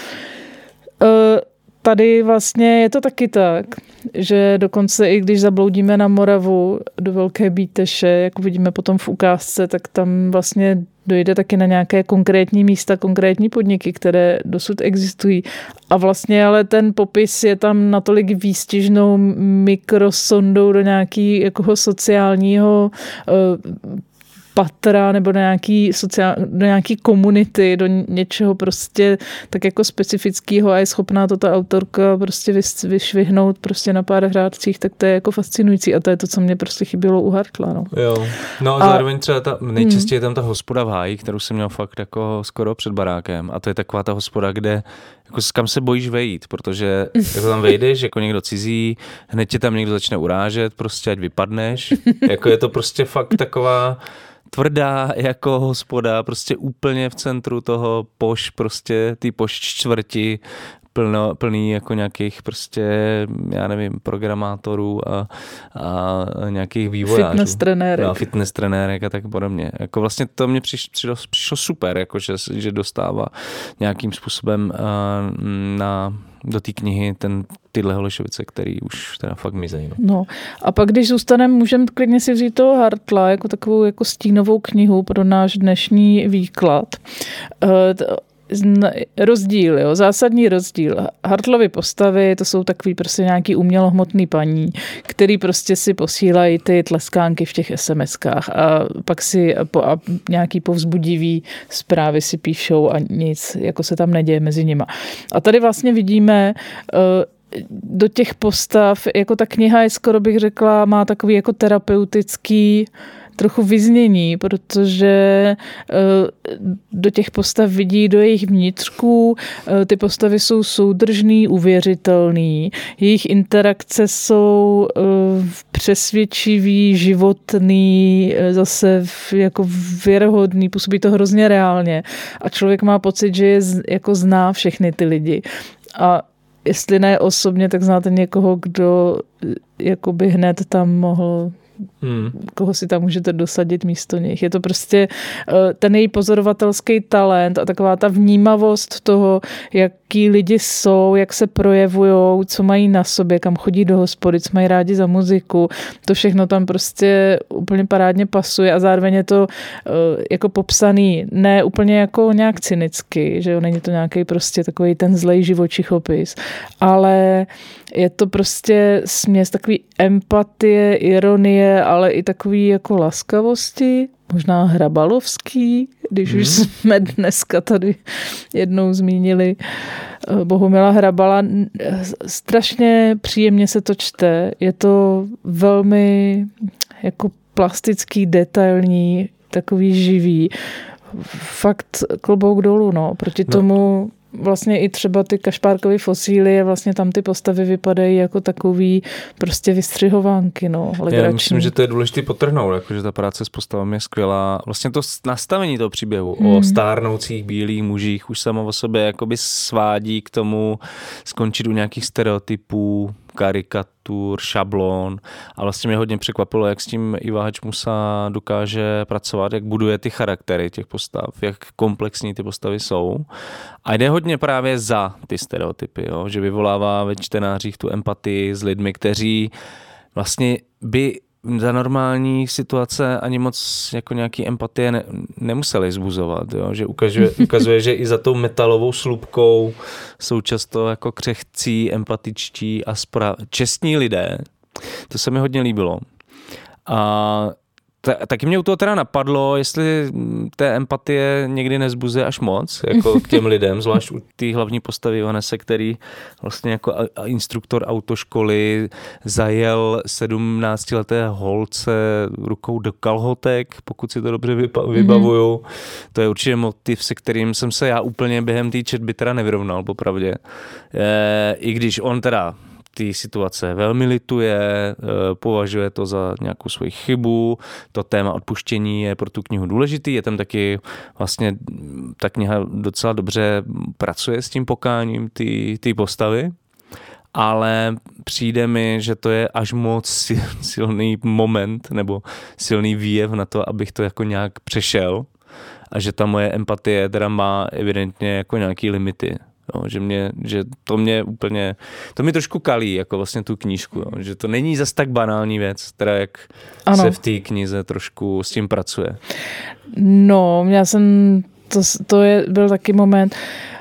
Tady vlastně je to taky tak, že dokonce i když zabloudíme na Moravu do Velké Bíteše, jak vidíme potom v ukázce, tak tam vlastně dojde taky na nějaké konkrétní místa, konkrétní podniky, které dosud existují. A vlastně ale ten popis je tam natolik výstižnou mikrosondou do nějakého jako sociálního patra nebo do nějaký komunity, do něčeho prostě tak jako specifického a je schopná to ta autorka prostě vyšvihnout prostě na pár řádcích, tak to je jako fascinující a to je to, co mě prostě chybělo u Hartla. No, no a zároveň třeba nejčastěji je tam ta hospoda v háji, kterou jsem měl fakt jako skoro před barákem a to je taková ta hospoda, kde jako kam se bojíš vejít, protože jako tam vejdeš jako někdo cizí, hned tě tam někdo začne urážet, prostě ať vypadneš, jako je to prostě fakt taková tvrdá jako hospoda, prostě úplně v centru toho prostě ty pošt čtvrti, plný jako nějakých prostě, já nevím, programátorů a nějakých vývojářů. Fitness trenérek a tak podobně. Jako vlastně to mě přišlo super, jako že dostává nějakým způsobem do té knihy tyhle Holešovice, který už teda fakt mizejí. No a pak, když zůstaneme, můžeme klidně si vzít toho Hartla jako takovou jako stínovou knihu pro náš dnešní výklad. Rozdíl, zásadní rozdíl. Hartlovy postavy, to jsou takový prostě nějaký umělohmotný paní, který prostě si posílají ty tleskánky v těch SMS-kách a pak si nějaký povzbudivý zprávy si píšou a nic, jako se tam neděje mezi nima. A tady vlastně vidíme do těch postav, jako ta kniha je skoro bych řekla, má takový jako terapeutický trochu vyznění, protože do těch postav vidí do jejich vnitřků, ty postavy jsou soudržný, uvěřitelný, jejich interakce jsou přesvědčivý, životný, zase jako věrohodný, působí to hrozně reálně a člověk má pocit, že jako zná všechny ty lidi. A jestli ne osobně, tak znáte někoho, kdo jakoby hned tam mohl, koho si tam můžete dosadit místo nich. Je to prostě ten její pozorovatelský talent a taková ta vnímavost toho, jaký lidi jsou, jak se projevujou, co mají na sobě, kam chodí do hospody, co mají rádi za muziku. To všechno tam prostě úplně parádně pasuje a zároveň je to jako popsaný ne úplně jako nějak cynicky, že jo, není to nějaký prostě takový ten zlej živočichopis, ale je to prostě směs takový empatie, ironie, ale i takový jako laskavosti, možná hrabalovský, když už jsme dneska tady jednou zmínili Bohumila Hrabala. Strašně příjemně se to čte, je to velmi jako plastický, detailní, takový živý. Fakt klobouk dolů, no. Proti tomu vlastně i třeba ty Kašpárkovy fosílie, vlastně tam ty postavy vypadají jako takový prostě vystřihovánky, no, legrační. Já myslím, že to je důležité podtrhnout, jakože ta práce s postavami je skvělá. Vlastně to nastavení toho příběhu o stárnoucích bílých mužích už samo o sobě jakoby svádí k tomu skončit u nějakých stereotypů, karikatur, šablon a vlastně mě hodně překvapilo, jak s tím Iva Hačmusa dokáže pracovat, jak buduje ty charaktery těch postav, jak komplexní ty postavy jsou a jde hodně právě za ty stereotypy, jo? Že vyvolává ve čtenářích tu empatii s lidmi, kteří vlastně by za normální situace ani moc jako nějaký empatie nemuseli zbuzovat, jo? Že ukazuje, že i za tou metalovou slupkou jsou často jako křehcí, empatičtí a čestní lidé. To se mi hodně líbilo. A taky mě u toho teda napadlo, jestli té empatie někdy nezbuzuje až moc, jako k těm lidem, zvlášť u té hlavní postavy Vanese, který vlastně jako instruktor autoškoly zajel 17leté holce rukou do kalhotek, pokud si to dobře vybavuju. To je určitě motiv, se kterým jsem se já úplně během té četby teda nevyrovnal, popravdě. I když on teda té situace velmi lituje, považuje to za nějakou svoji chybu, to téma odpuštění je pro tu knihu důležitý, je tam taky vlastně ta kniha docela dobře pracuje s tím pokáním té postavy, ale přijde mi, že to je až moc silný moment nebo silný výjev na to, abych to jako nějak přešel a že ta moje empatie teda má evidentně jako nějaký limity. Jo, že to mi trošku kalí, jako vlastně tu knížku, jo, že to není zas tak banální věc, teda jak se v té knize trošku s tím pracuje. No, byl taky moment,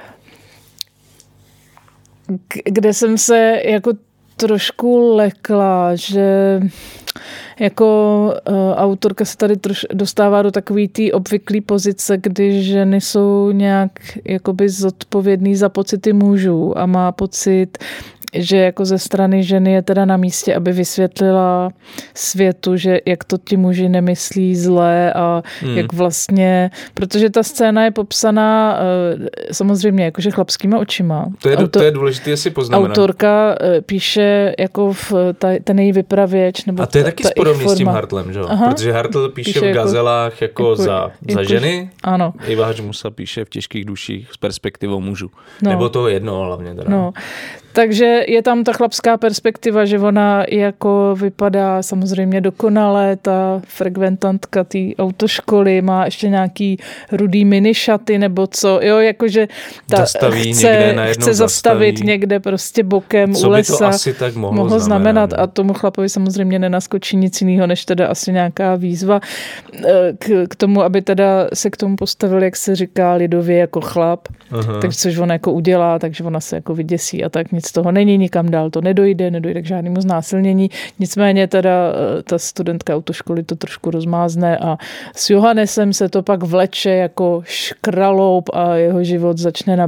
kde jsem se jako trošku lekla, že jako autorka se tady dostává do takový té obvyklý pozice, kdy ženy jsou nějak jakoby zodpovědný za pocity mužů a má pocit, že jako ze strany ženy je teda na místě, aby vysvětlila světu, že jak to ti muži nemyslí zlé a jak vlastně, protože ta scéna je popsaná samozřejmě jakože chlapskýma očima. To je důležité si poznamenat. Autorka píše jako ten její vypravěč. Nebo a to je taky podobný s tím Hartlem, že? Protože Hartl píše v gazelách jako za ženy. Ano. Iva Hačmusa píše v těžkých duších s perspektivou mužů. No. Nebo toho jednoho hlavně. Teda. No. Takže je tam ta chlapská perspektiva, že ona jako vypadá samozřejmě dokonale, ta frekventantka té autoškoly má ještě nějaký rudý minišaty nebo co, jo, jakože chce zastavit někde prostě bokem co u lesa. Co by to asi tak mohlo znamenat a tomu chlapovi samozřejmě nenaskočí nic jiného, než teda asi nějaká výzva k tomu, aby teda se k tomu postavil, jak se říká lidově, jako chlap. Takže což on jako udělá, takže ona se jako vyděsí a tak nic z toho není, nikam dál to nedojde k žádnému znásilnění. Nicméně teda ta studentka autoškoly to trošku rozmázne a s Johannesem se to pak vleče jako škraloup a jeho život začne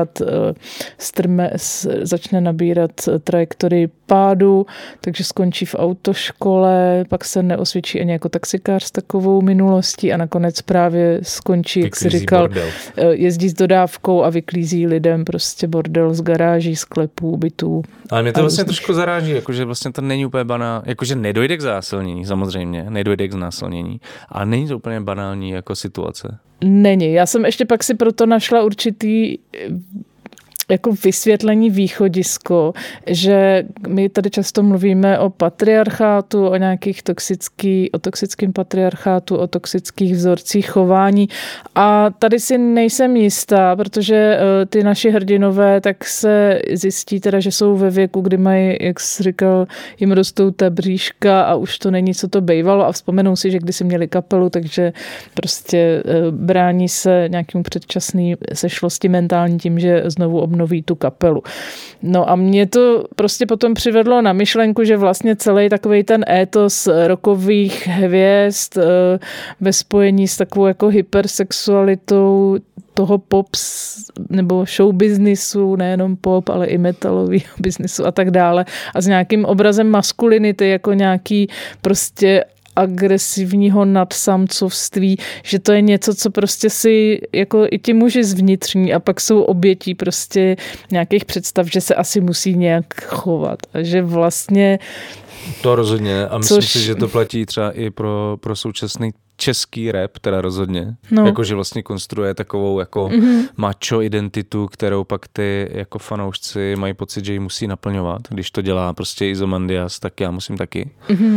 nabírat trajektorii pádu, takže skončí v autoškole, pak se neosvědčí ani jako taxikář s takovou minulostí a nakonec právě skončí, jak si říkal, jezdí s dodávkou a vyklízí lidem prostě bordel z garáží, sklepů, bytů. Ale mě to vlastně trošku zaráží, jakože vlastně to není úplně banální, jakože nedojde k zásilnění, samozřejmě, nedojde k znásilnění, ale není to úplně banální jako situace. Není. Já jsem ještě pak si proto našla určitý jako vysvětlení východisko, že my tady často mluvíme o patriarchátu, o nějakých toxickém patriarchátu, o toxických vzorcích chování a tady si nejsem jistá, protože ty naši hrdinové tak se zjistí teda, že jsou ve věku, kdy mají, jak jsi říkal, jim rostou ta bříška a už to není, co to bejvalo a vzpomenou si, že kdysi měli kapelu, takže prostě brání se nějakým předčasný sešlosti mentální tím, že znovu obnoví tu kapelu. No a mě to prostě potom přivedlo na myšlenku, že vlastně celý takovej ten étos rockových hvězd ve spojení s takovou jako hypersexualitou toho pops nebo show businessu, nejenom pop, ale i metalového biznisu a tak dále a s nějakým obrazem maskulinity jako nějaký prostě agresivního nadsamcovství, že to je něco, co prostě si jako i ti muži zvnitřní a pak jsou obětí prostě nějakých představ, že se asi musí nějak chovat a že vlastně to rozhodně a myslím si, že to platí třeba i pro současný český rap, teda rozhodně. No. Jakože vlastně konstruuje takovou jako macho identitu, kterou pak ty jako fanoušci mají pocit, že ji musí naplňovat. Když to dělá prostě Izomandias, tak já musím taky.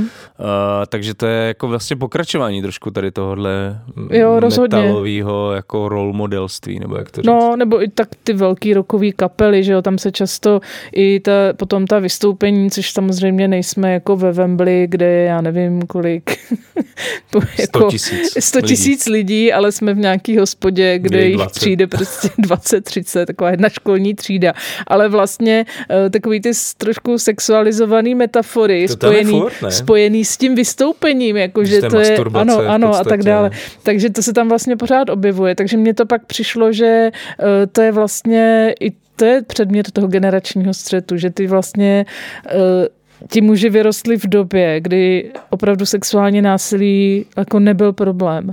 Takže to je jako vlastně pokračování trošku tady tohohle metalového jako role modelství, nebo jak to říct. No, nebo i tak ty velký rockový kapely, že jo, tam se často i potom ta vystoupení, což samozřejmě nejsme jako ve Wembley, kde je, já nevím kolik, jako 100 tisíc lidí, ale jsme v nějaký hospodě, kde jich přijde prostě 20-30, taková jedna školní třída. Ale vlastně takový ty trošku sexualizovaný metafory spojený s tím vystoupením, jakože to je ano a tak dále. Takže to se tam vlastně pořád objevuje. Takže mně to pak přišlo, že to je vlastně i to je předmět toho generačního střetu, že ty vlastně ti muži vyrostli v době, kdy opravdu sexuální násilí jako nebyl problém.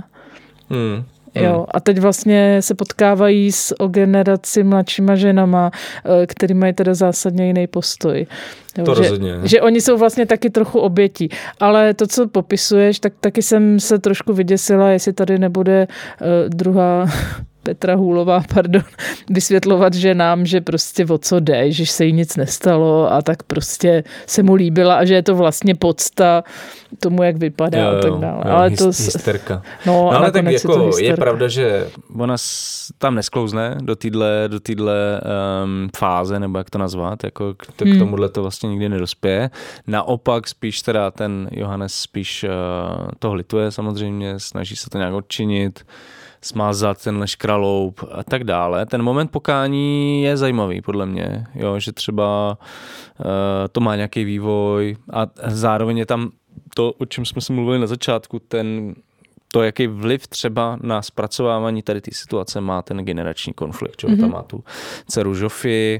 Jo, a teď vlastně se potkávají o generaci mladšíma ženama, který mají teda zásadně jiný postoj. Jo, to rozhodně. Že oni jsou vlastně taky trochu obětí. Ale to, co popisuješ, tak taky jsem se trošku vyděsila, jestli tady nebude druhá Petra Hůlová, vysvětlovat ženám, že prostě o co jde, že se jí nic nestalo a tak prostě se mu líbila a že je to vlastně podsta tomu, jak vypadá a tak dále. Ale hysterka. No ale tak jako je pravda, že ona tam nesklouzne do téhle fáze, nebo jak to nazvat, jako k tomuhle to vlastně nikdy nedospěje. Naopak spíš teda ten Johannes spíš toho lituje samozřejmě, snaží se to nějak odčinit, smázat tenhle škraloup a tak dále. Ten moment pokání je zajímavý podle mě, jo, že třeba to má nějaký vývoj a zároveň je tam to, o čem jsme si mluvili na začátku, to, jaký vliv třeba na zpracovávání tady té situace má ten generační konflikt. Tam má tu dceru Žofii,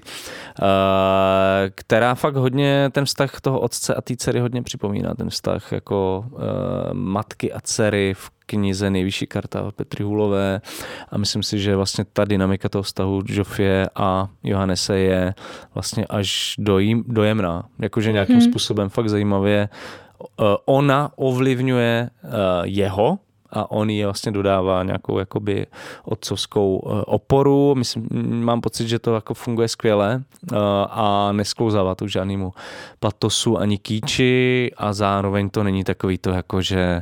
která fakt hodně ten vztah toho otce a té dcery hodně připomíná. Ten vztah jako matky a dcery v knize Nejvyšší karta Petry Hůlové a myslím si, že vlastně ta dynamika toho vztahu Žofie a Johannese je vlastně až dojemná. Jakože nějakým způsobem fakt zajímavě ona ovlivňuje jeho a on jí vlastně dodává nějakou jakoby otcovskou oporu. Mám pocit, že to jako funguje skvěle a nesklouzává to k žádnému patosu ani kýči a zároveň to není takový to jako, že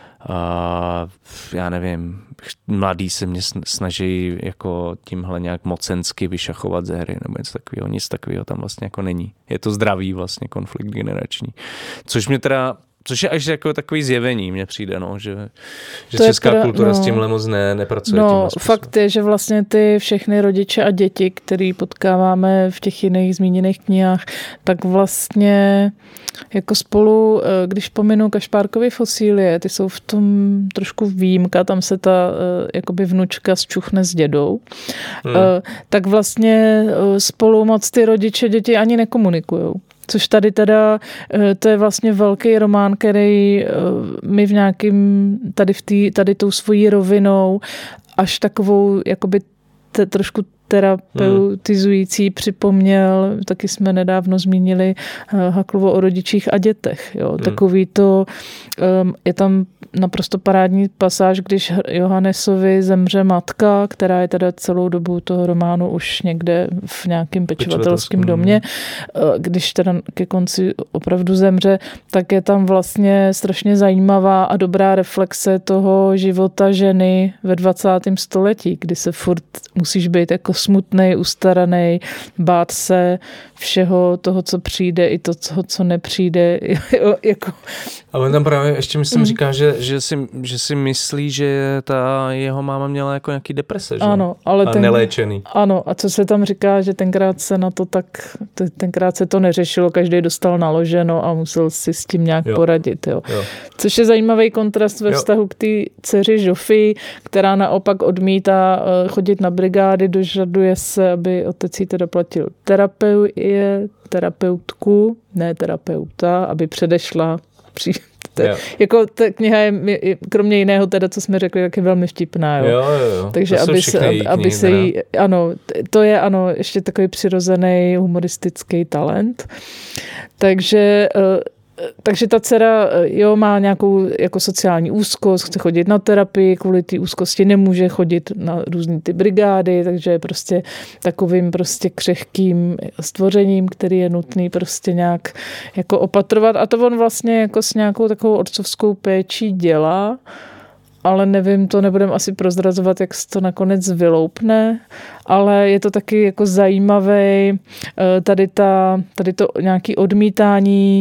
já nevím, mladí se mě snaží jako tímhle nějak mocensky vyšachovat ze hry nebo něco takového. Nic takového tam vlastně jako není. Je to zdravý vlastně konflikt generační. Což je až jako takový zjevení, mně přijde, no, že česká kultura s tímhle moc nepracuje tímhle způsobem. Fakt je, že vlastně ty všechny rodiče a děti, který potkáváme v těch jiných zmíněných knihách, tak vlastně jako spolu, když pominu Kašpárkovy fosílie, ty jsou v tom trošku výjimka, tam se ta jakoby vnučka zčuchne s dědou, tak vlastně spolu moc ty rodiče, děti ani nekomunikujou. Což tady teda, to je vlastně velký román, který my v nějakým, tady tou svojí rovinou, až takovou jakoby trošku terapeutizující připomněl, taky jsme nedávno zmínili Haklovo o rodičích a dětech. Jo. Takový to, je tam naprosto parádní pasáž, když Johannesovi zemře matka, která je teda celou dobu toho románu už někde v nějakém pečovatelském domě. Když teda ke konci opravdu zemře, tak je tam vlastně strašně zajímavá a dobrá reflexe toho života ženy ve 20. století, kdy se furt musíš být jako smutnej, ustaranej, bát se všeho toho, co přijde, i to, co nepřijde. Jako. A on tam právě ještě myslím říká, že si myslí, že ta jeho máma měla jako nějaký deprese, že? Ano, ale neléčený. Ano, a co se tam říká, že tenkrát se to neřešilo, každý dostal naloženo a musel si s tím nějak poradit. Jo. Což je zajímavý kontrast ve vztahu k té dceři Žofii, která naopak odmítá chodit na brigády, dožaduje se, aby otec jí teda platil terapeutku, ne terapeuta, aby předešla jako ta kniha je, kromě jiného teda, co jsme řekli, tak je velmi vtipná. Jo. Takže aby se jí, ano, to je ještě takový přirozený humoristický talent. Takže ta dcera má nějakou jako sociální úzkost, chce chodit na terapii, kvůli té úzkosti nemůže chodit na různý ty brigády, takže je prostě takovým prostě křehkým stvořením, který je nutný prostě nějak jako opatrovat. A to on vlastně jako s nějakou takovou otcovskou péčí dělá, ale nevím, to nebudem asi prozrazovat, jak se to nakonec vyloupne, ale je to taky jako zajímavý, tady to nějaké odmítání,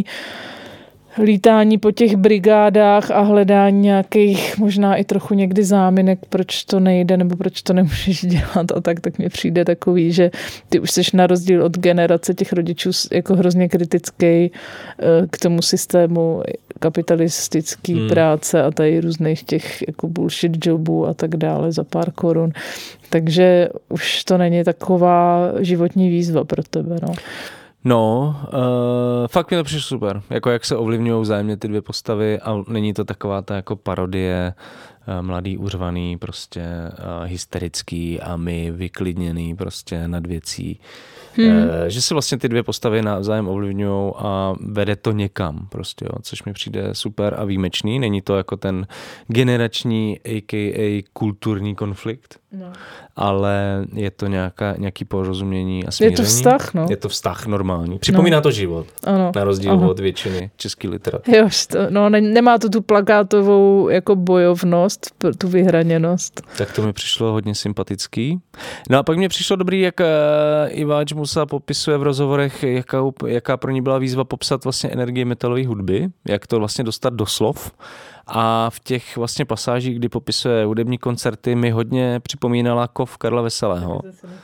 lítání po těch brigádách a hledání nějakých možná i trochu někdy záminek, proč to nejde nebo proč to nemůžeš dělat a tak mi přijde takový, že ty už seš na rozdíl od generace těch rodičů jako hrozně kritický k tomu systému kapitalistický práce a tady různých těch jako bullshit jobů a tak dále za pár korun. Takže už to není taková životní výzva pro tebe, no. No, fakt mi to přišlo super. Jako jak se ovlivňují vzájemně ty dvě postavy a není to taková ta jako parodie mladý, uřvaný, prostě hysterický a my vyklidněný prostě nad věcí. Že se vlastně ty dvě postavy navzájem ovlivňují a vede to někam prostě, jo, což mi přijde super a výjimečný. Není to jako ten generační a.k.a. kulturní konflikt, ale je to nějaký porozumění a smíření. Je to vztah, no. Je to vztah normální. Připomíná to život, na rozdíl od většiny české literatury. Jo, nemá to tu plakátovou jako bojovnost, tu vyhraněnost. Tak to mi přišlo hodně sympatický. No a pak mi přišlo dobrý, jak Iváč Musa popisuje v rozhovorech, jaká pro ní byla výzva popsat vlastně energii metalové hudby, jak to vlastně dostat do slov. A v těch vlastně pasážích, kdy popisuje hudební koncerty, mi hodně připomínala Kov Karla Veselého.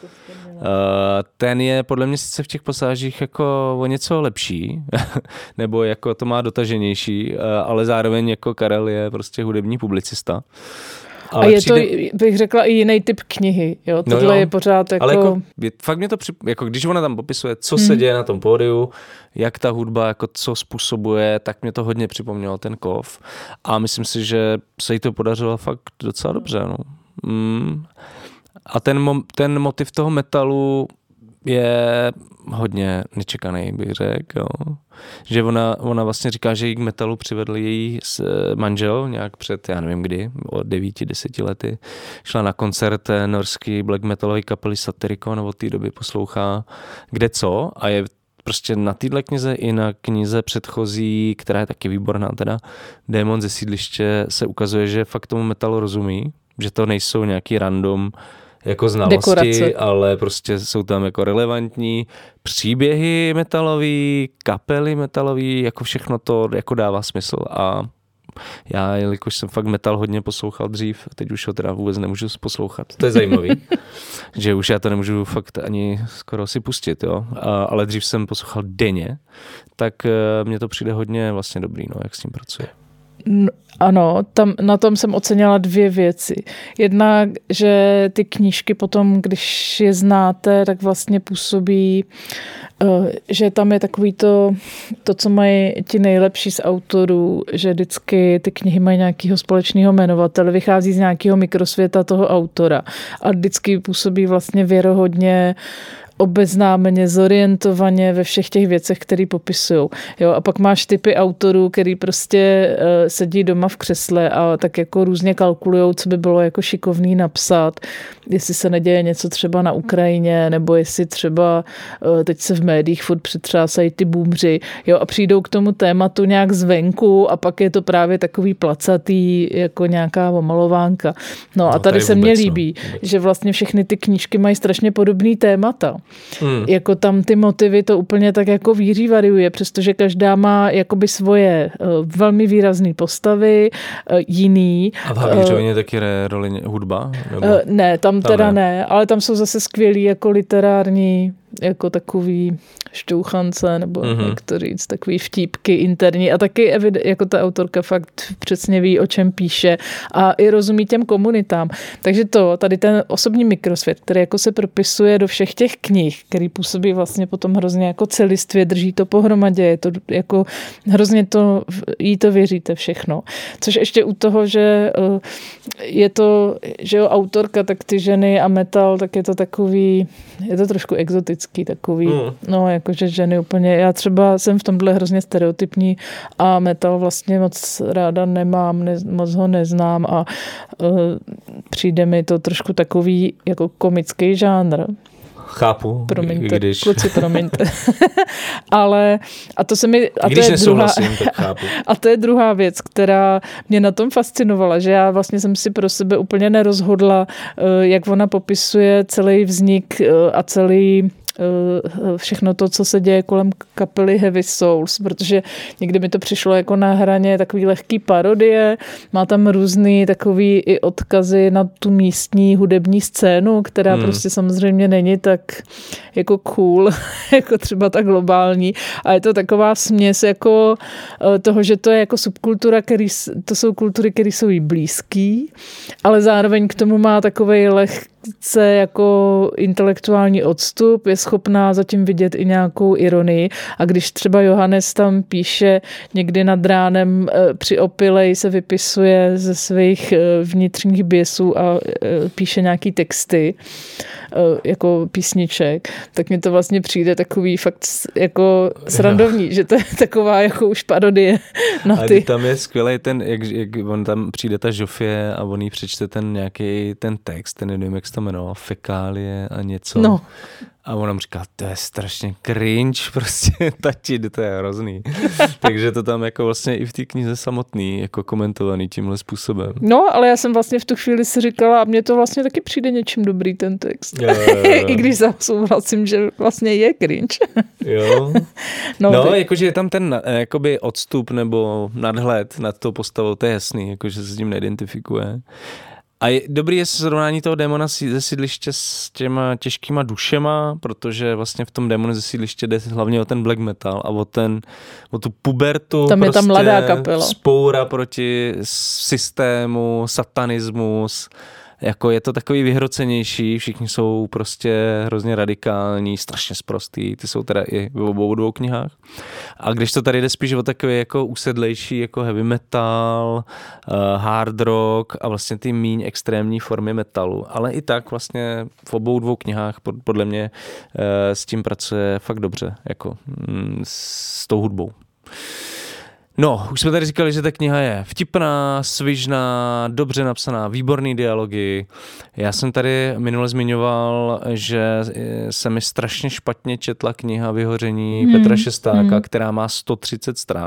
Ten je podle mě sice v těch pasážích jako o něco lepší, nebo jako to má dotaženější, ale zároveň jako Karel je prostě hudební publicista. Ale a je to, bych řekla, i jiný typ knihy. Jo? Tohle je pořád jako... Ale jako, fakt mě to jako když ona tam popisuje, co se děje na tom pódiu, jak ta hudba, jako co způsobuje, tak mě to hodně připomnělo ten Kov. A myslím si, že se jí to podařilo fakt docela dobře. No. A ten motiv toho metalu je hodně nečekaný, bych řekl. Jo. Že ona vlastně říká, že jí k metalu přivedl její manžel nějak před, já nevím kdy, o 9-10 lety. Šla na koncert norský black metalové kapely Satyricon, od té doby poslouchá kde co a je prostě na téhle knize i na knize předchozí, která je taky výborná, teda Démon ze sídliště, se ukazuje, že fakt tomu metalu rozumí, že to nejsou nějaký random jako znalosti, dekorace. Ale prostě jsou tam jako relevantní příběhy metalový, kapely metalový, jako všechno to jako dává smysl a já, jelikož jsem fakt metal hodně poslouchal dřív, teď už ho teda vůbec nemůžu poslouchat. To je zajímavý, že už já to nemůžu fakt ani skoro si pustit, jo. Ale dřív jsem poslouchal denně, tak mně to přijde hodně vlastně dobrý, no, jak s tím pracuje. Ano, na tom jsem ocenila 2 věci. Jedna, že ty knížky potom, když je znáte, tak vlastně působí, že tam je takový to, co mají ti nejlepší z autorů, že vždycky ty knihy mají nějakého společného jmenovatele, vychází z nějakého mikrosvěta toho autora a vždycky působí vlastně věrohodně, obeznámeně, zorientovaně ve všech těch věcech, které popisují. A pak máš typy autorů, který prostě sedí doma v křesle a tak jako různě kalkulujou, co by bylo jako šikovný napsat, jestli se neděje něco třeba na Ukrajině, nebo jestli třeba teď se v médiích furt přetřásají ty boomři, a přijdou k tomu tématu nějak zvenku a pak je to právě takový placatý, jako nějaká omalovánka. No a tady se mně líbí, že vlastně všechny ty knížky mají strašně podobný témata. Jako tam ty motivy to úplně tak jako víří variuje, přestože každá má jakoby svoje velmi výrazné postavy, jiný. A v Havířovině taky roli hudba? Nebo? Ne, tam teda ne, ale tam jsou zase skvělý jako literární, jako takový šťouchance, nebo jak to říct, takový vtípky interní a taky jako ta autorka fakt přesně ví, o čem píše a i rozumí těm komunitám. Takže tady ten osobní mikrosvět, který jako se propisuje do všech těch knih, který působí vlastně potom hrozně jako celistvě, drží to pohromadě, je to jako hrozně jí to věříte všechno. Což ještě u toho, že je to, že autorka, tak ty ženy a metal, tak je to takový, je to trošku exotický takový, jakože ženy úplně, já třeba jsem v tomhle hrozně stereotypní a metal vlastně moc ráda nemám, moc ho neznám a přijde mi to trošku takový jako komický žánr. Chápu, promiňte, když... kluci, promiňte. Ale, a to se mi... A když to je nesouhlasím, tak chápu. A to je druhá věc, která mě na tom fascinovala, že já vlastně jsem si pro sebe úplně nerozhodla, jak ona popisuje celý vznik a celý všechno to, co se děje kolem kapely Heavy Souls, protože někdy mi to přišlo jako na hraně takový lehký parodie, má tam různý takový i odkazy na tu místní hudební scénu, která prostě samozřejmě není tak jako cool, jako třeba ta globální a je to taková směs jako toho, že to je jako subkultura, to jsou kultury, které jsou jí blízký, ale zároveň k tomu má takovej lehce jako intelektuální odstup, je schopná zatím vidět i nějakou ironii a když třeba Johannes tam píše někdy nad ránem při opilej se vypisuje ze svých vnitřních běsů a píše nějaký texty jako písniček, tak mi to vlastně přijde takový fakt jako srandovní, že to je taková jako už parodie na ty. Ale tam je skvělý ten, jak on tam přijde ta Žofie a on jí přečte ten nějaký ten text, ten nevím, jak se to jmenoval, fekálie a něco. No. A ona mu říká, to je strašně cringe, prostě tati, to je hrozný. Takže to tam jako vlastně i v té knize samotný, jako komentovaný tímhle způsobem. No, ale já jsem vlastně v tu chvíli si říkala, a mně to vlastně taky přijde něčím dobrý ten text. Jo. I když souhlasím, že vlastně je cringe. Jo. No jakože je tam ten jakoby odstup nebo nadhled nad tou postavou, to je jasný, jakože se s tím neidentifikuje. A je dobrý je srovnání toho démona ze sídliště s těma těžkýma dušema, protože vlastně v tom démonu ze sídliště jde hlavně o ten black metal a o tu pubertu. Tam je ta mladá kapela. Vzpoura proti systému, satanismus. Jako je to takový vyhrocenější, všichni jsou prostě hrozně radikální, strašně sprostý, ty jsou teda i v obou dvou knihách. A když to tady jde spíš o takový jako usedlejší, jako heavy metal, hard rock a vlastně ty míň extrémní formy metalu. Ale i tak vlastně v obou dvou knihách podle mě s tím pracuje fakt dobře, jako s tou hudbou. No, už jsme tady říkali, že ta kniha je vtipná, svižná, dobře napsaná, výborný dialogy. Já jsem tady minule zmiňoval, že se mi strašně špatně četla kniha Vyhoření Petra Šestáka, která má 130 stran.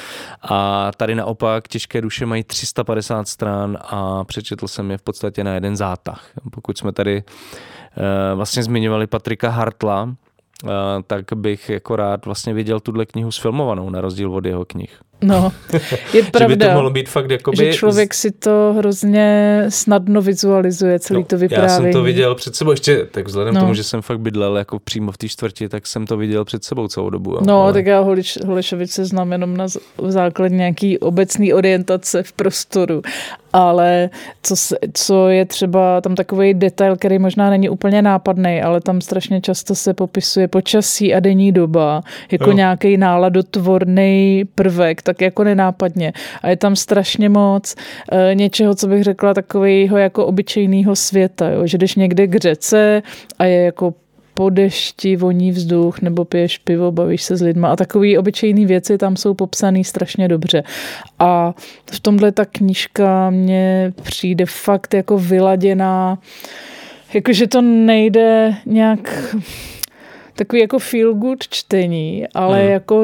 A tady naopak Těžké duše mají 350 stran a přečetl jsem je v podstatě na jeden zátah. Pokud jsme tady vlastně zmiňovali Patrika Hartla, tak bych jako rád vlastně viděl tuhle knihu sfilmovanou na rozdíl od jeho knih. No, je pravda, že by to mohlo být fakt jakoby... že člověk si to hrozně snadno vizualizuje, celý to vyprávění. Já jsem to viděl před sebou, ještě tak vzhledem k tomu, že jsem fakt bydlel jako přímo v té čtvrti, tak jsem to viděl před sebou celou dobu. Jo. No, ale... tak já Holešovice znám jenom na základě nějaký obecný orientace v prostoru, ale co je třeba tam takový detail, který možná není úplně nápadný, ale tam strašně často se popisuje počasí a denní doba, jako nějaký náladotvorný prvek, tak jako nenápadně. A je tam strašně moc něčeho, co bych řekla, takového jako obyčejného světa, jo? Že jdeš někde k řece a je jako po dešti voní vzduch, nebo piješ pivo, bavíš se s lidma a takový obyčejný věci tam jsou popsaný strašně dobře. A v tomhle ta knížka mně přijde fakt jako vyladěná, jakože to nejde nějak takový jako feel good čtení, ale jako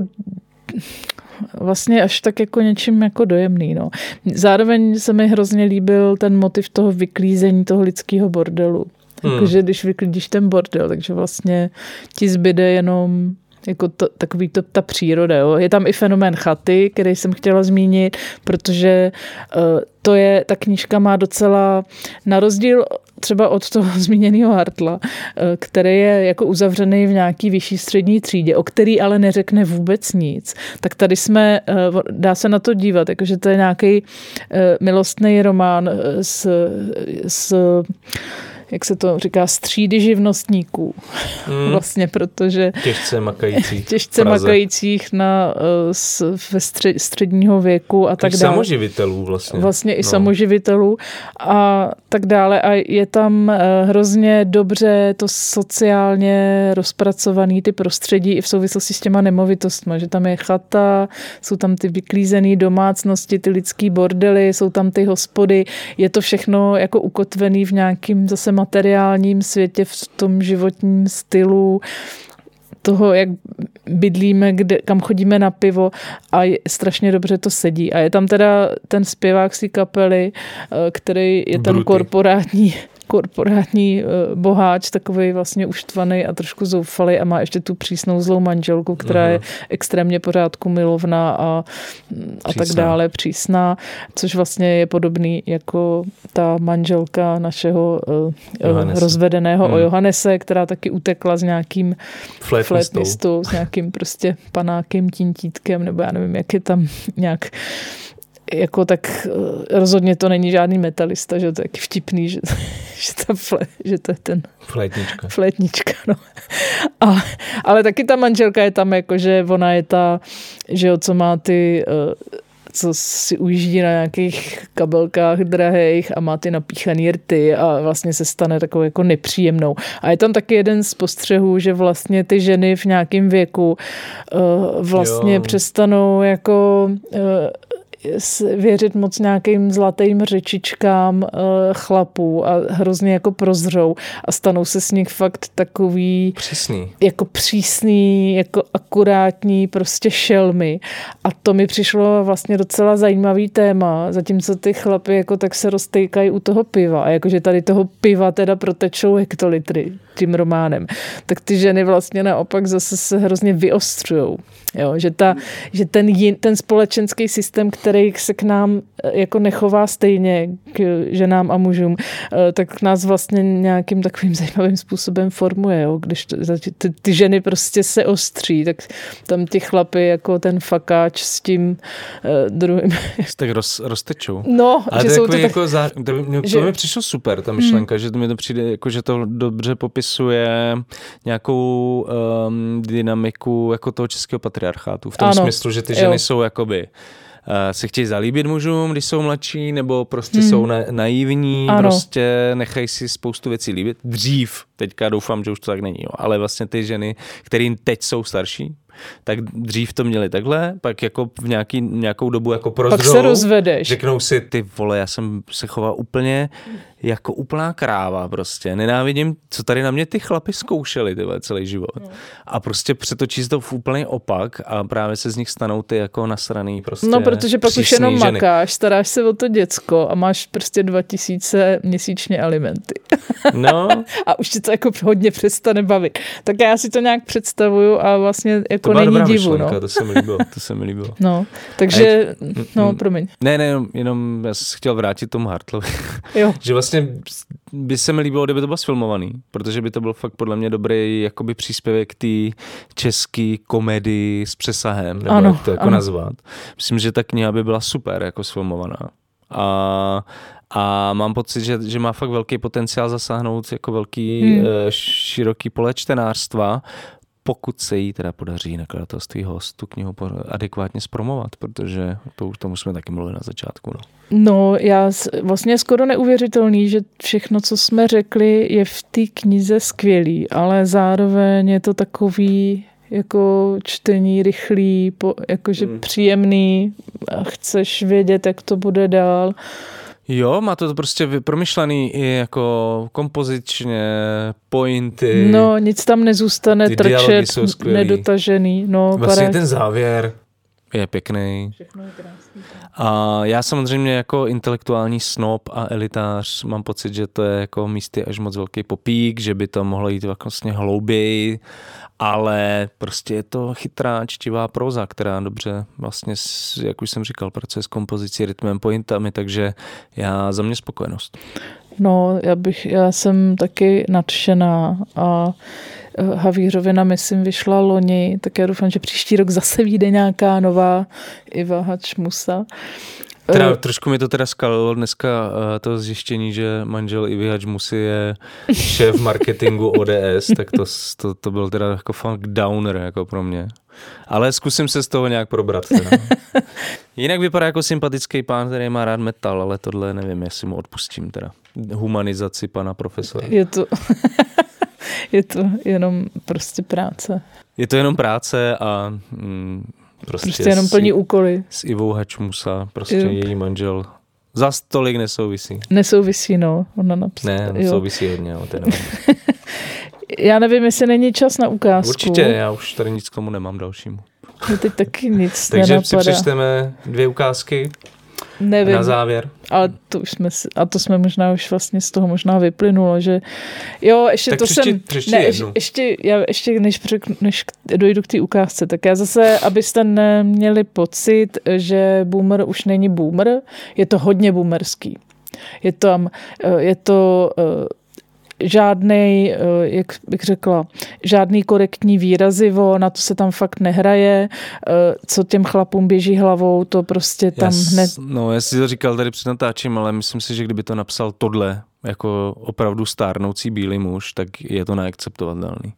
vlastně až tak jako něčím jako dojemný. No. Zároveň se mi hrozně líbil ten motiv toho vyklízení toho lidského bordelu. Jakože když vyklidíš ten bordel, takže vlastně ti zbyde jenom jako ta příroda. Jo. Je tam i fenomén chaty, který jsem chtěla zmínit, protože ta knížka má docela na rozdíl třeba od toho zmíněného Hartla, který je jako uzavřený v nějaký vyšší střední třídě, o který ale neřekne vůbec nic. Tak tady dá se na to dívat, jakože to je nějaký milostný román s jak se to říká, z třídy živnostníků. Vlastně, protože těžce makajících ve středního věku a tak dále. Samoživitelů vlastně. Vlastně i samoživitelů a tak dále. A je tam hrozně dobře to sociálně rozpracovaný ty prostředí i v souvislosti s těma nemovitostmi, že tam je chata, jsou tam ty vyklízené domácnosti, ty lidský bordely, jsou tam ty hospody. Je to všechno jako ukotvený v nějakým zase materiálním světě, v tom životním stylu toho, jak bydlíme, kam chodíme na pivo a strašně dobře to sedí. A je tam teda ten zpěvák z té kapely, který je ten korporátní boháč, takovej vlastně uštvaný a trošku zoufalý a má ještě tu přísnou zlou manželku, která je extrémně pořádku milovná a tak dále, přísná, což vlastně je podobný jako ta manželka našeho rozvedeného Johannese, která taky utekla s nějakým flétnistou, s nějakým prostě panákem, tintítkem, nebo já nevím, jak je tam nějak jako tak rozhodně to není žádný metalista, že to je taky vtipný, že to je ten flétnička, no. Ale taky ta manželka je tam jako, že ona je ta, že jo, co má ty co si ujíždí na nějakých kabelkách drahých a má ty napíchaný rty a vlastně se stane takovou jako nepříjemnou. A je tam taky jeden z postřehů, že vlastně ty ženy v nějakém věku vlastně přestanou jako věřit moc nějakým zlatým řečičkám chlapů a hrozně jako prozřou a stanou se s nich fakt takový přísný, jako akurátní prostě šelmy. A to mi přišlo vlastně docela zajímavý téma, zatímco ty chlapy jako tak se roztejkají u toho piva a jakože tady toho piva teda protečou hektolitry tím románem, tak ty ženy vlastně naopak zase se hrozně vyostřujou. Jo, že ten společenský systém, který se k nám jako nechová stejně k ženám a mužům, tak nás vlastně nějakým takovým zajímavým způsobem formuje. Jo. Když ty ženy prostě se ostří, tak tam ty chlapy jako ten fakáč s tím druhým. Tak roztečou. No, ale že to jsou to jako to mi přišlo super, ta myšlenka, že to mi to přijde, jako, že to dobře popisuje nějakou dynamiku jako toho českého patriarchátu. V tom smyslu, že ty ženy jsou jakoby se chtějí zalíbit mužům, když jsou mladší, nebo prostě jsou naivní, prostě nechají si spoustu věcí líbit. Dřív, teďka doufám, že už to tak není, jo, ale vlastně ty ženy, kterým teď jsou starší, tak dřív to měli takhle, pak jako v nějakou dobu jako prozřou. Pak se rozvedeš. Řeknou si, ty vole, já jsem se choval úplně jako úplná kráva prostě. Nenávidím, co tady na mě ty chlapi zkoušeli celý život. No. A prostě přetočí se to v úplný opak a právě se z nich stanou ty jako nasraný prostě. No, protože pak už jenom ženy. Makáš, staráš se o to děcko a máš prostě 2000 měsíčně alimenty. No. A už ti to jako hodně přestane bavit. Tak já si to nějak představuju a vlastně jako není divu. Myšlenka, no. To se mi líbilo. No, takže, promiň. Ne, jenom já jsem chtěl vrátit tomu Hartlovi. Jo. Že vlastně by se mi líbilo, kdyby to bylo sfilmovaný, protože by to byl fakt podle mě dobrý jakoby příspěvek té české komedii s přesahem, nebo jak to jako nazvat. Myslím, že ta kniha by byla super jako sfilmovaná. A mám pocit, že má fakt velký potenciál zasáhnout jako velký, široký pole čtenářstva, pokud se jí teda podaří nakladatelství Host tu knihu adekvátně zpromovat, protože tomu jsme taky mluvili na začátku. No, vlastně skoro neuvěřitelný, že všechno, co jsme řekli, je v té knize skvělý, ale zároveň je to takový jako čtení rychlý, jakože příjemný a chceš vědět, jak to bude dál. Jo, má to prostě promyšlený i jako kompozičně, pointy. No, nic tam nezůstane trčet, nedotažený. No, vlastně ten závěr je pěkný. Všechno je krásný. A já samozřejmě jako intelektuální snob a elitář mám pocit, že to je jako místy až moc velký popík, že by to mohlo jít vlastně hlouběji, ale prostě je to chytrá, čtivá próza, která dobře vlastně, jak už jsem říkal, pracuje s kompozicí, rytmem, pointami, takže za mě spokojenost. No, já jsem taky nadšená a Havířovina, myslím, vyšla loni, tak já doufám, že příští rok zase vyjde nějaká nová Iva Hačmusa. Trošku mi to teda skalilo dneska to zjištění, že manžel Ivy Hačmusy je šéf marketingu ODS, tak to byl teda jako fakt downer jako pro mě. Ale zkusím se z toho nějak probrat. Teda. Jinak vypadá jako sympatický pán, který má rád metal, ale tohle nevím, jestli mu odpustím teda. Humanizaci pana profesora. Je to jenom prostě práce. Je to jenom práce a prostě jenom plní úkoly. S Ivou Hačmusa, prostě její manžel zas tolik nesouvisí. Nesouvisí, no. Ona napsala. Ne, souvisí hodně. Já nevím, jestli není čas na ukázku. Určitě, já už tady nic k tomu nemám dalšímu. No teď taky nic Takže nenapadá. si přečteme 2 ukázky. Nevím. Na závěr. Ale to jsme možná už vlastně z toho možná vyplynulo, že jo, ještě tak to ještě než dojdu k té ukázce, tak já zase, abyste neměli pocit, že boomer už není boomer, je to hodně boomerský. Je to žádnej, jak bych řekla, žádný korektní výrazivo, na to se tam fakt nehraje, co těm chlapům běží hlavou, to prostě tam hned... No, já si to říkal tady před natáčím, ale myslím si, že kdyby to napsal tohle jako opravdu stárnoucí bílý muž, tak je to neakceptovatelný.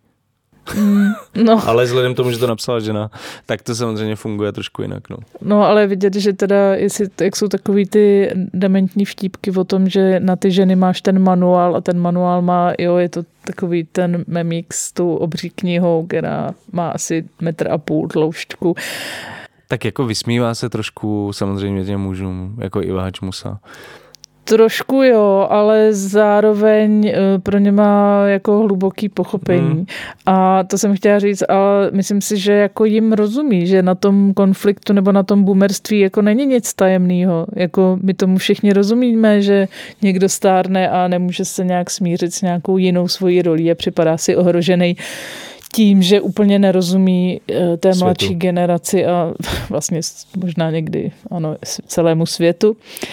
No. Ale vzhledem k tomu, že to napsala žena, tak to samozřejmě funguje trošku jinak. No, ale vidět, že teda, jak jsou takový ty dementní vtípky o tom, že na ty ženy máš ten manuál a ten manuál má, je to takový ten memík s tou obří knihou, která má asi 1,5 m tloušťku. Tak jako vysmívá se trošku samozřejmě těm mužům, jako Iva Hačmusa. Trošku jo, ale zároveň pro ně má jako hluboký pochopení. A to jsem chtěla říct, ale myslím si, že jako jim rozumí, že na tom konfliktu nebo na tom boomerství jako není nic tajemného. Jako my tomu všichni rozumíme, že někdo stárne a nemůže se nějak smířit s nějakou jinou svojí rolí a připadá si ohrožený tím, že úplně nerozumí té mladší generaci a vlastně možná někdy celému světu.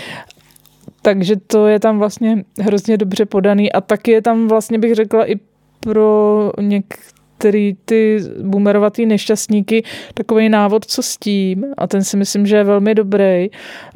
Takže to je tam vlastně hrozně dobře podaný a taky je tam vlastně, bych řekla, i pro některý ty boomerovatý nešťastníky takový návod, co s tím, a ten si myslím, že je velmi dobrý.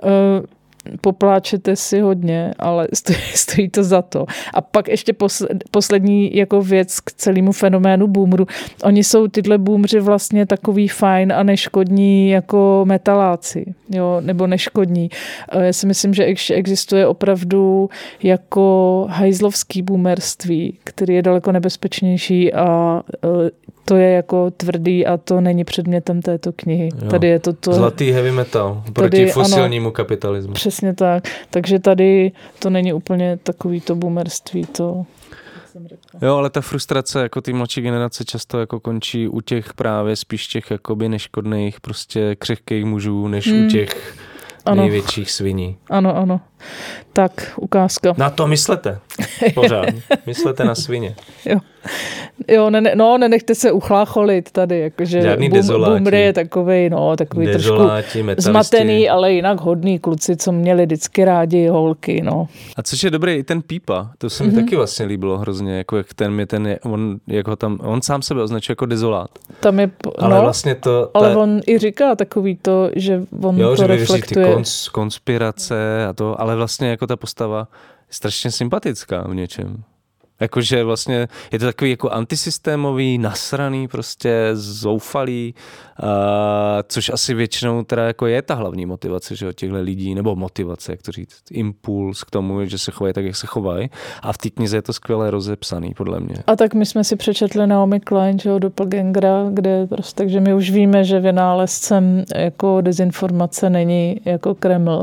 Popláčete si hodně, ale stojí to za to. A pak ještě poslední jako věc k celému fenoménu boomeru. Oni jsou tyhle boomři vlastně takový fajn a neškodní jako metaláci, jo, nebo neškodní. Já si myslím, že existuje opravdu jako hajzlovský boomerství, který je daleko nebezpečnější a to je jako tvrdý a to není předmětem této knihy. Jo. Tady je to zlatý heavy metal proti fosilnímu kapitalismu. Přesně tak. Takže tady to není úplně takový to boomerství, to jsem řekla. Jo, ale ta frustrace jako ty mladší generace často jako končí u těch právě spíš těch jakoby neškodných, prostě křehkých mužů, než u těch největších sviní. Ano. Tak, ukázka. Na to myslete. Pořád. Myslete na svině. Jo, nenechte se uchlácholit tady, jakože Bumry je takový trošku zmatený, ale jinak hodný kluci, co měli vždycky rádi holky, no. A což je dobrý, i ten Pípa, to se mi taky vlastně líbilo hrozně, jako jak on sám sebe označuje jako dezolát. Tam je, ale vlastně to... Ale on i říká takový to, že on to reflektuje. Ty konspirace a to, ale vlastně jako ta postava je strašně sympatická v něčem. Jakože vlastně je to takový jako antisystémový, nasraný, prostě zoufalý, což asi většinou teda jako je ta hlavní motivace, že těchto lidí, nebo motivace, jak to říct, impuls k tomu, že se chovají tak, jak se chovají. A v té knize je to skvěle rozepsaný, podle mě. A tak my jsme si přečetli Naomi Klein, že Doppelgangera, kde prostě, takže my už víme, že vynálezcem jako dezinformace není jako Kreml,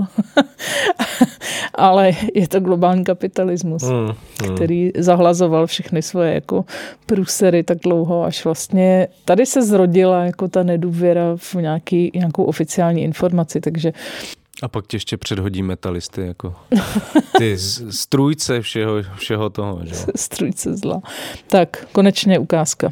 ale je to globální kapitalismus, který zahlazoval všechny svoje jako průsery tak dlouho, až vlastně tady se zrodila jako ta nedůvěra v nějakou oficiální informaci, takže... A pak tě ještě předhodí metalisty, jako ty strůjce všeho toho, že? Strůjce zla. Tak, konečně ukázka.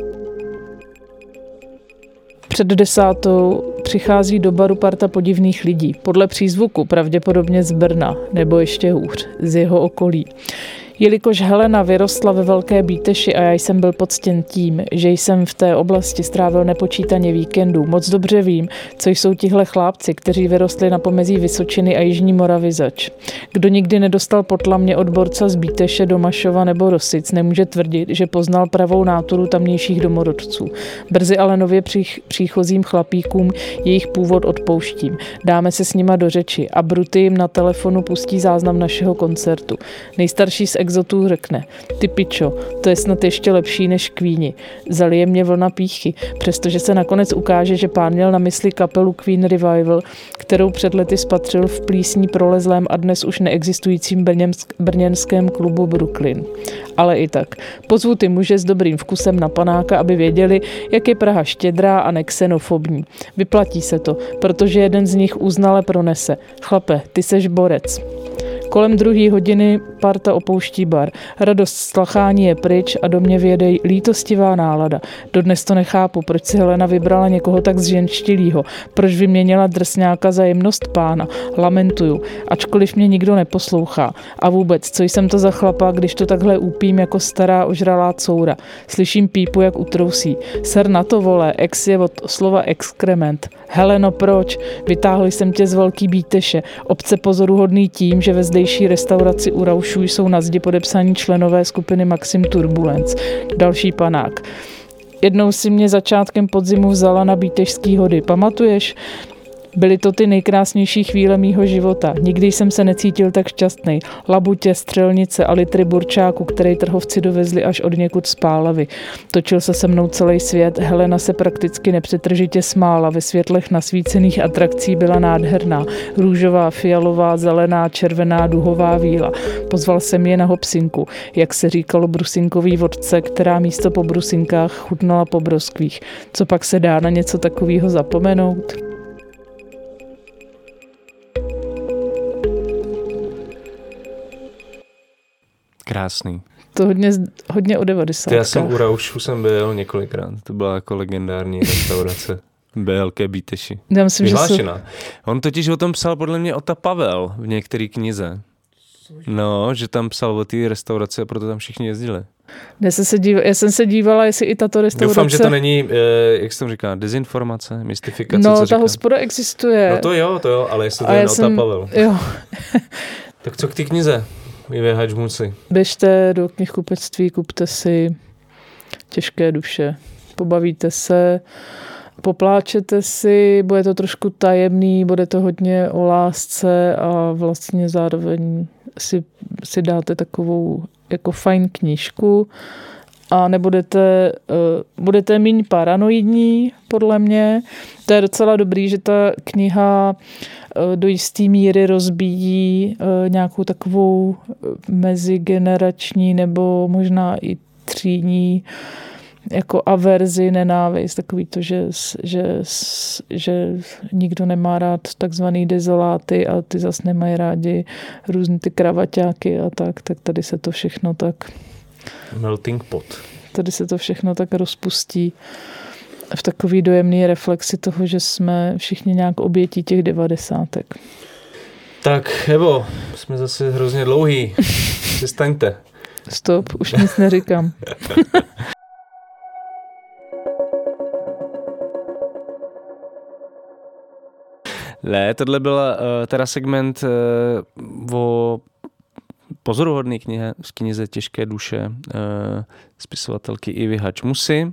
Před 10. přichází do baru parta podivných lidí. Podle přízvuku pravděpodobně z Brna, nebo ještě hůř, z jeho okolí. Jelikož Helena vyrostla ve Velké Bíteši a já jsem byl poctěn tím, že jsem v té oblasti strávil nepočítaně víkendů, moc dobře vím, co jsou tihle chlápci, kteří vyrostli na pomezí Vysočiny a Jižní Moravy zač. Kdo nikdy nedostal potlamě od borca z Bíteše do Mašova nebo Rosic, nemůže tvrdit, že poznal pravou náturu tamnějších domorodců. Brzy ale nově příchozím chlapíkům jejich původ odpouštím. Dáme se s nima do řeči a Bruty jim na telefonu pustí záznam našeho koncertu. Nejstarší z exotů řekne: ty pičo, to je snad ještě lepší než Queeni. Zalije mě vlna pýchy, přestože se nakonec ukáže, že pán měl na mysli kapelu Queen Revival, kterou před lety spatřil v plísní prolezlém a dnes už neexistujícím brněnském klubu Brooklyn. Ale i tak. Pozvu ty muže s dobrým vkusem na panáka, aby věděli, jak je Praha štědrá a nexenofobní. Vyplatí se to, protože jeden z nich uznale pronese: chlape, ty seš borec. Kolem 2. hodiny parta opouští bar. Radost z tlachání je pryč a do mě vjede lítostivá nálada. Dodnes to nechápu, proč si Helena vybrala někoho tak zženštilýho, proč vyměnila drsňáka za jemnost pána. Lamentuju, ačkoliv mě nikdo neposlouchá. A vůbec, co jsem to za chlapa, když to takhle úpím jako stará ožralá coura. Slyším pípu, jak utrousí. Ser na to, vole, ex je od slova exkrement. Heleno, proč? Vytáhl jsem tě z Velký Bíteše, obce pozoruhodný tím, že ve zdejší restauraci u Raušů jsou na zdi podepsaní členové skupiny Maxim Turbulence. Další panák. Jednou si mě začátkem podzimu vzala na bítežský hody. Pamatuješ? Byly to ty nejkrásnější chvíle mýho života. Nikdy jsem se necítil tak šťastný. Labutě, střelnice a litry burčáku, který trhovci dovezli až od někud z Pálavy. Točil se mnou celý svět. Helena se prakticky nepřetržitě smála. Ve světlech nasvícených atrakcí byla nádherná. Růžová, fialová, zelená, červená, duhová víla. Pozval jsem je na hopsinku, jak se říkalo brusinkový vodce, která místo po brusinkách chutnala po broskvích. Co pak se dá na něco takového zapomenout? Krásný. To hodně o 90. Já jsem u Raušu byl několikrát. To byla jako legendární restaurace. Velké Bíteši. Já myslím, vyhlášená. On totiž o tom psal podle mě Ota Pavel v některé knize. No, že tam psal o té restauraci a proto tam všichni jezdili. Já jsem se dívala, jestli i tato restaurace... Doufám, že to není, jak se tam říká, dezinformace, mystifikace, no, co ta říká. hospoda existuje. No to jo, ale jestli to je Ota Pavel. Jo. Tak co k té knize? Vyvěhač muci. Běžte do knihkupectví, kupte si Těžké duše. Pobavíte se, popláčete si, bude to trošku tajemný, bude to hodně o lásce a vlastně zároveň si dáte takovou jako fajn knížku a budete méně paranoidní, podle mě. To je docela dobrý, že ta kniha do jistý míry rozbíjí nějakou takovou mezigenerační nebo možná i třídní jako averzi, nenávist, takový to, že nikdo nemá rád takzvaný dezoláty a ty zas nemají rádi různý ty kravaťáky a tak tady se to všechno tak... Melting pot. Tady se to všechno tak rozpustí v takový dojemný reflexi toho, že jsme všichni nějak obětí těch 90. Tak, Evo, jsme zase hrozně dlouhý. Přestaňte. Stop, už nic neříkám. Ne, tohle byl teda segment o pozoruhodné knize Těžké duše spisovatelky Ivy Hačmusy.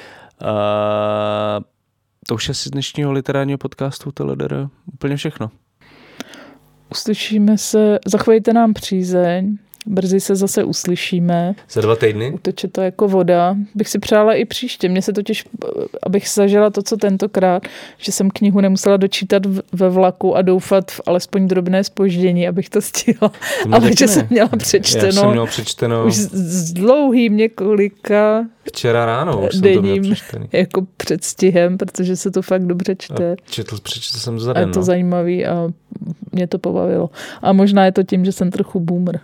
To už je z dnešního literárního podcastu TLDR úplně všechno. Uslyšíme se, zachovejte nám přízeň, brzy se zase uslyšíme. Za 2 týdny? Uteče to jako voda. Bych si přála i příště. Mně se totiž, abych zažila to, co tentokrát, že jsem knihu nemusela dočítat ve vlaku a doufat v alespoň drobné zpoždění, abych to stihla. Ale že jsem měla přečteno. Já jsem měl přečteno. Už s dlouhým několika včera ráno už denním, jsem to měl přečtený. Jako předstihem, protože se to fakt dobře čte. Přečetl jsem za den. A je to zajímavý a mě to pobavilo. A možná je to tím, že jsem trochu boomer.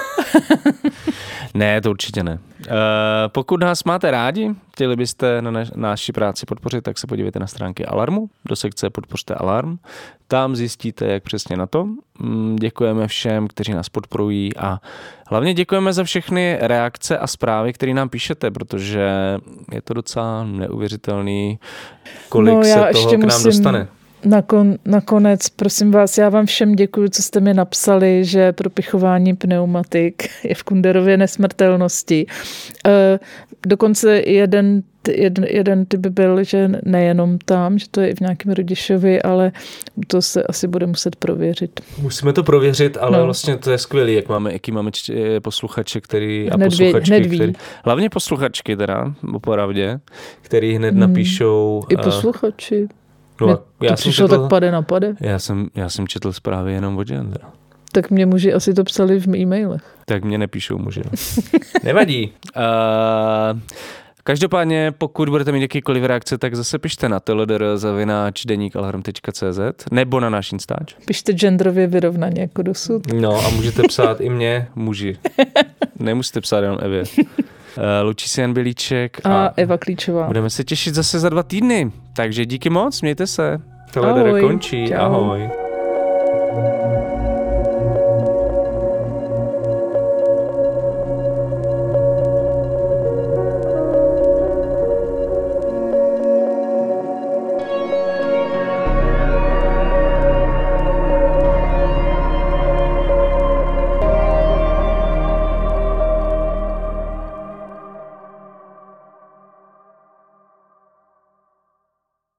Ne, to určitě ne. Pokud nás máte rádi, chtěli byste na naši práci podpořit, tak se podívejte na stránky Alarmu, do sekce Podpořte Alarm. Tam zjistíte, jak přesně na to. Děkujeme všem, kteří nás podporují a hlavně děkujeme za všechny reakce a zprávy, které nám píšete, protože je to docela neuvěřitelný, kolik se toho k nám dostane. Nakonec, prosím vás, já vám všem děkuju, co jste mi napsali, že propichování pneumatik je v Kunderově nesmrtelnosti. Dokonce jeden typ byl, že nejenom tam, že to je i v nějakém Rodišovi, ale to se asi bude muset prověřit. Musíme to prověřit, ale vlastně to je skvělý, jaký máme posluchače, hlavně posluchačky teda, opravdě, který hned napíšou. I posluchači. No, já jsem přišlo tak pade na pade. Já jsem četl zprávy jenom od Jandra. Tak mě muži asi to psali v e-mailech. Tak mě nepíšou muži. Nevadí. Každopádně, pokud budete mít jakýkoliv reakce, tak zase pište na tldr@denikalarm.cz nebo na náš Instač. Pište genderově vyrovnaně jako dosud. No a můžete psát i mě, muži. Nemusíte psát jenom Evě. Loučí se Jan Bělíček a Eva Klíčová. Budeme se těšit zase za 2 týdny. Takže díky moc, mějte se. TLDR končí. Čau. Ahoj.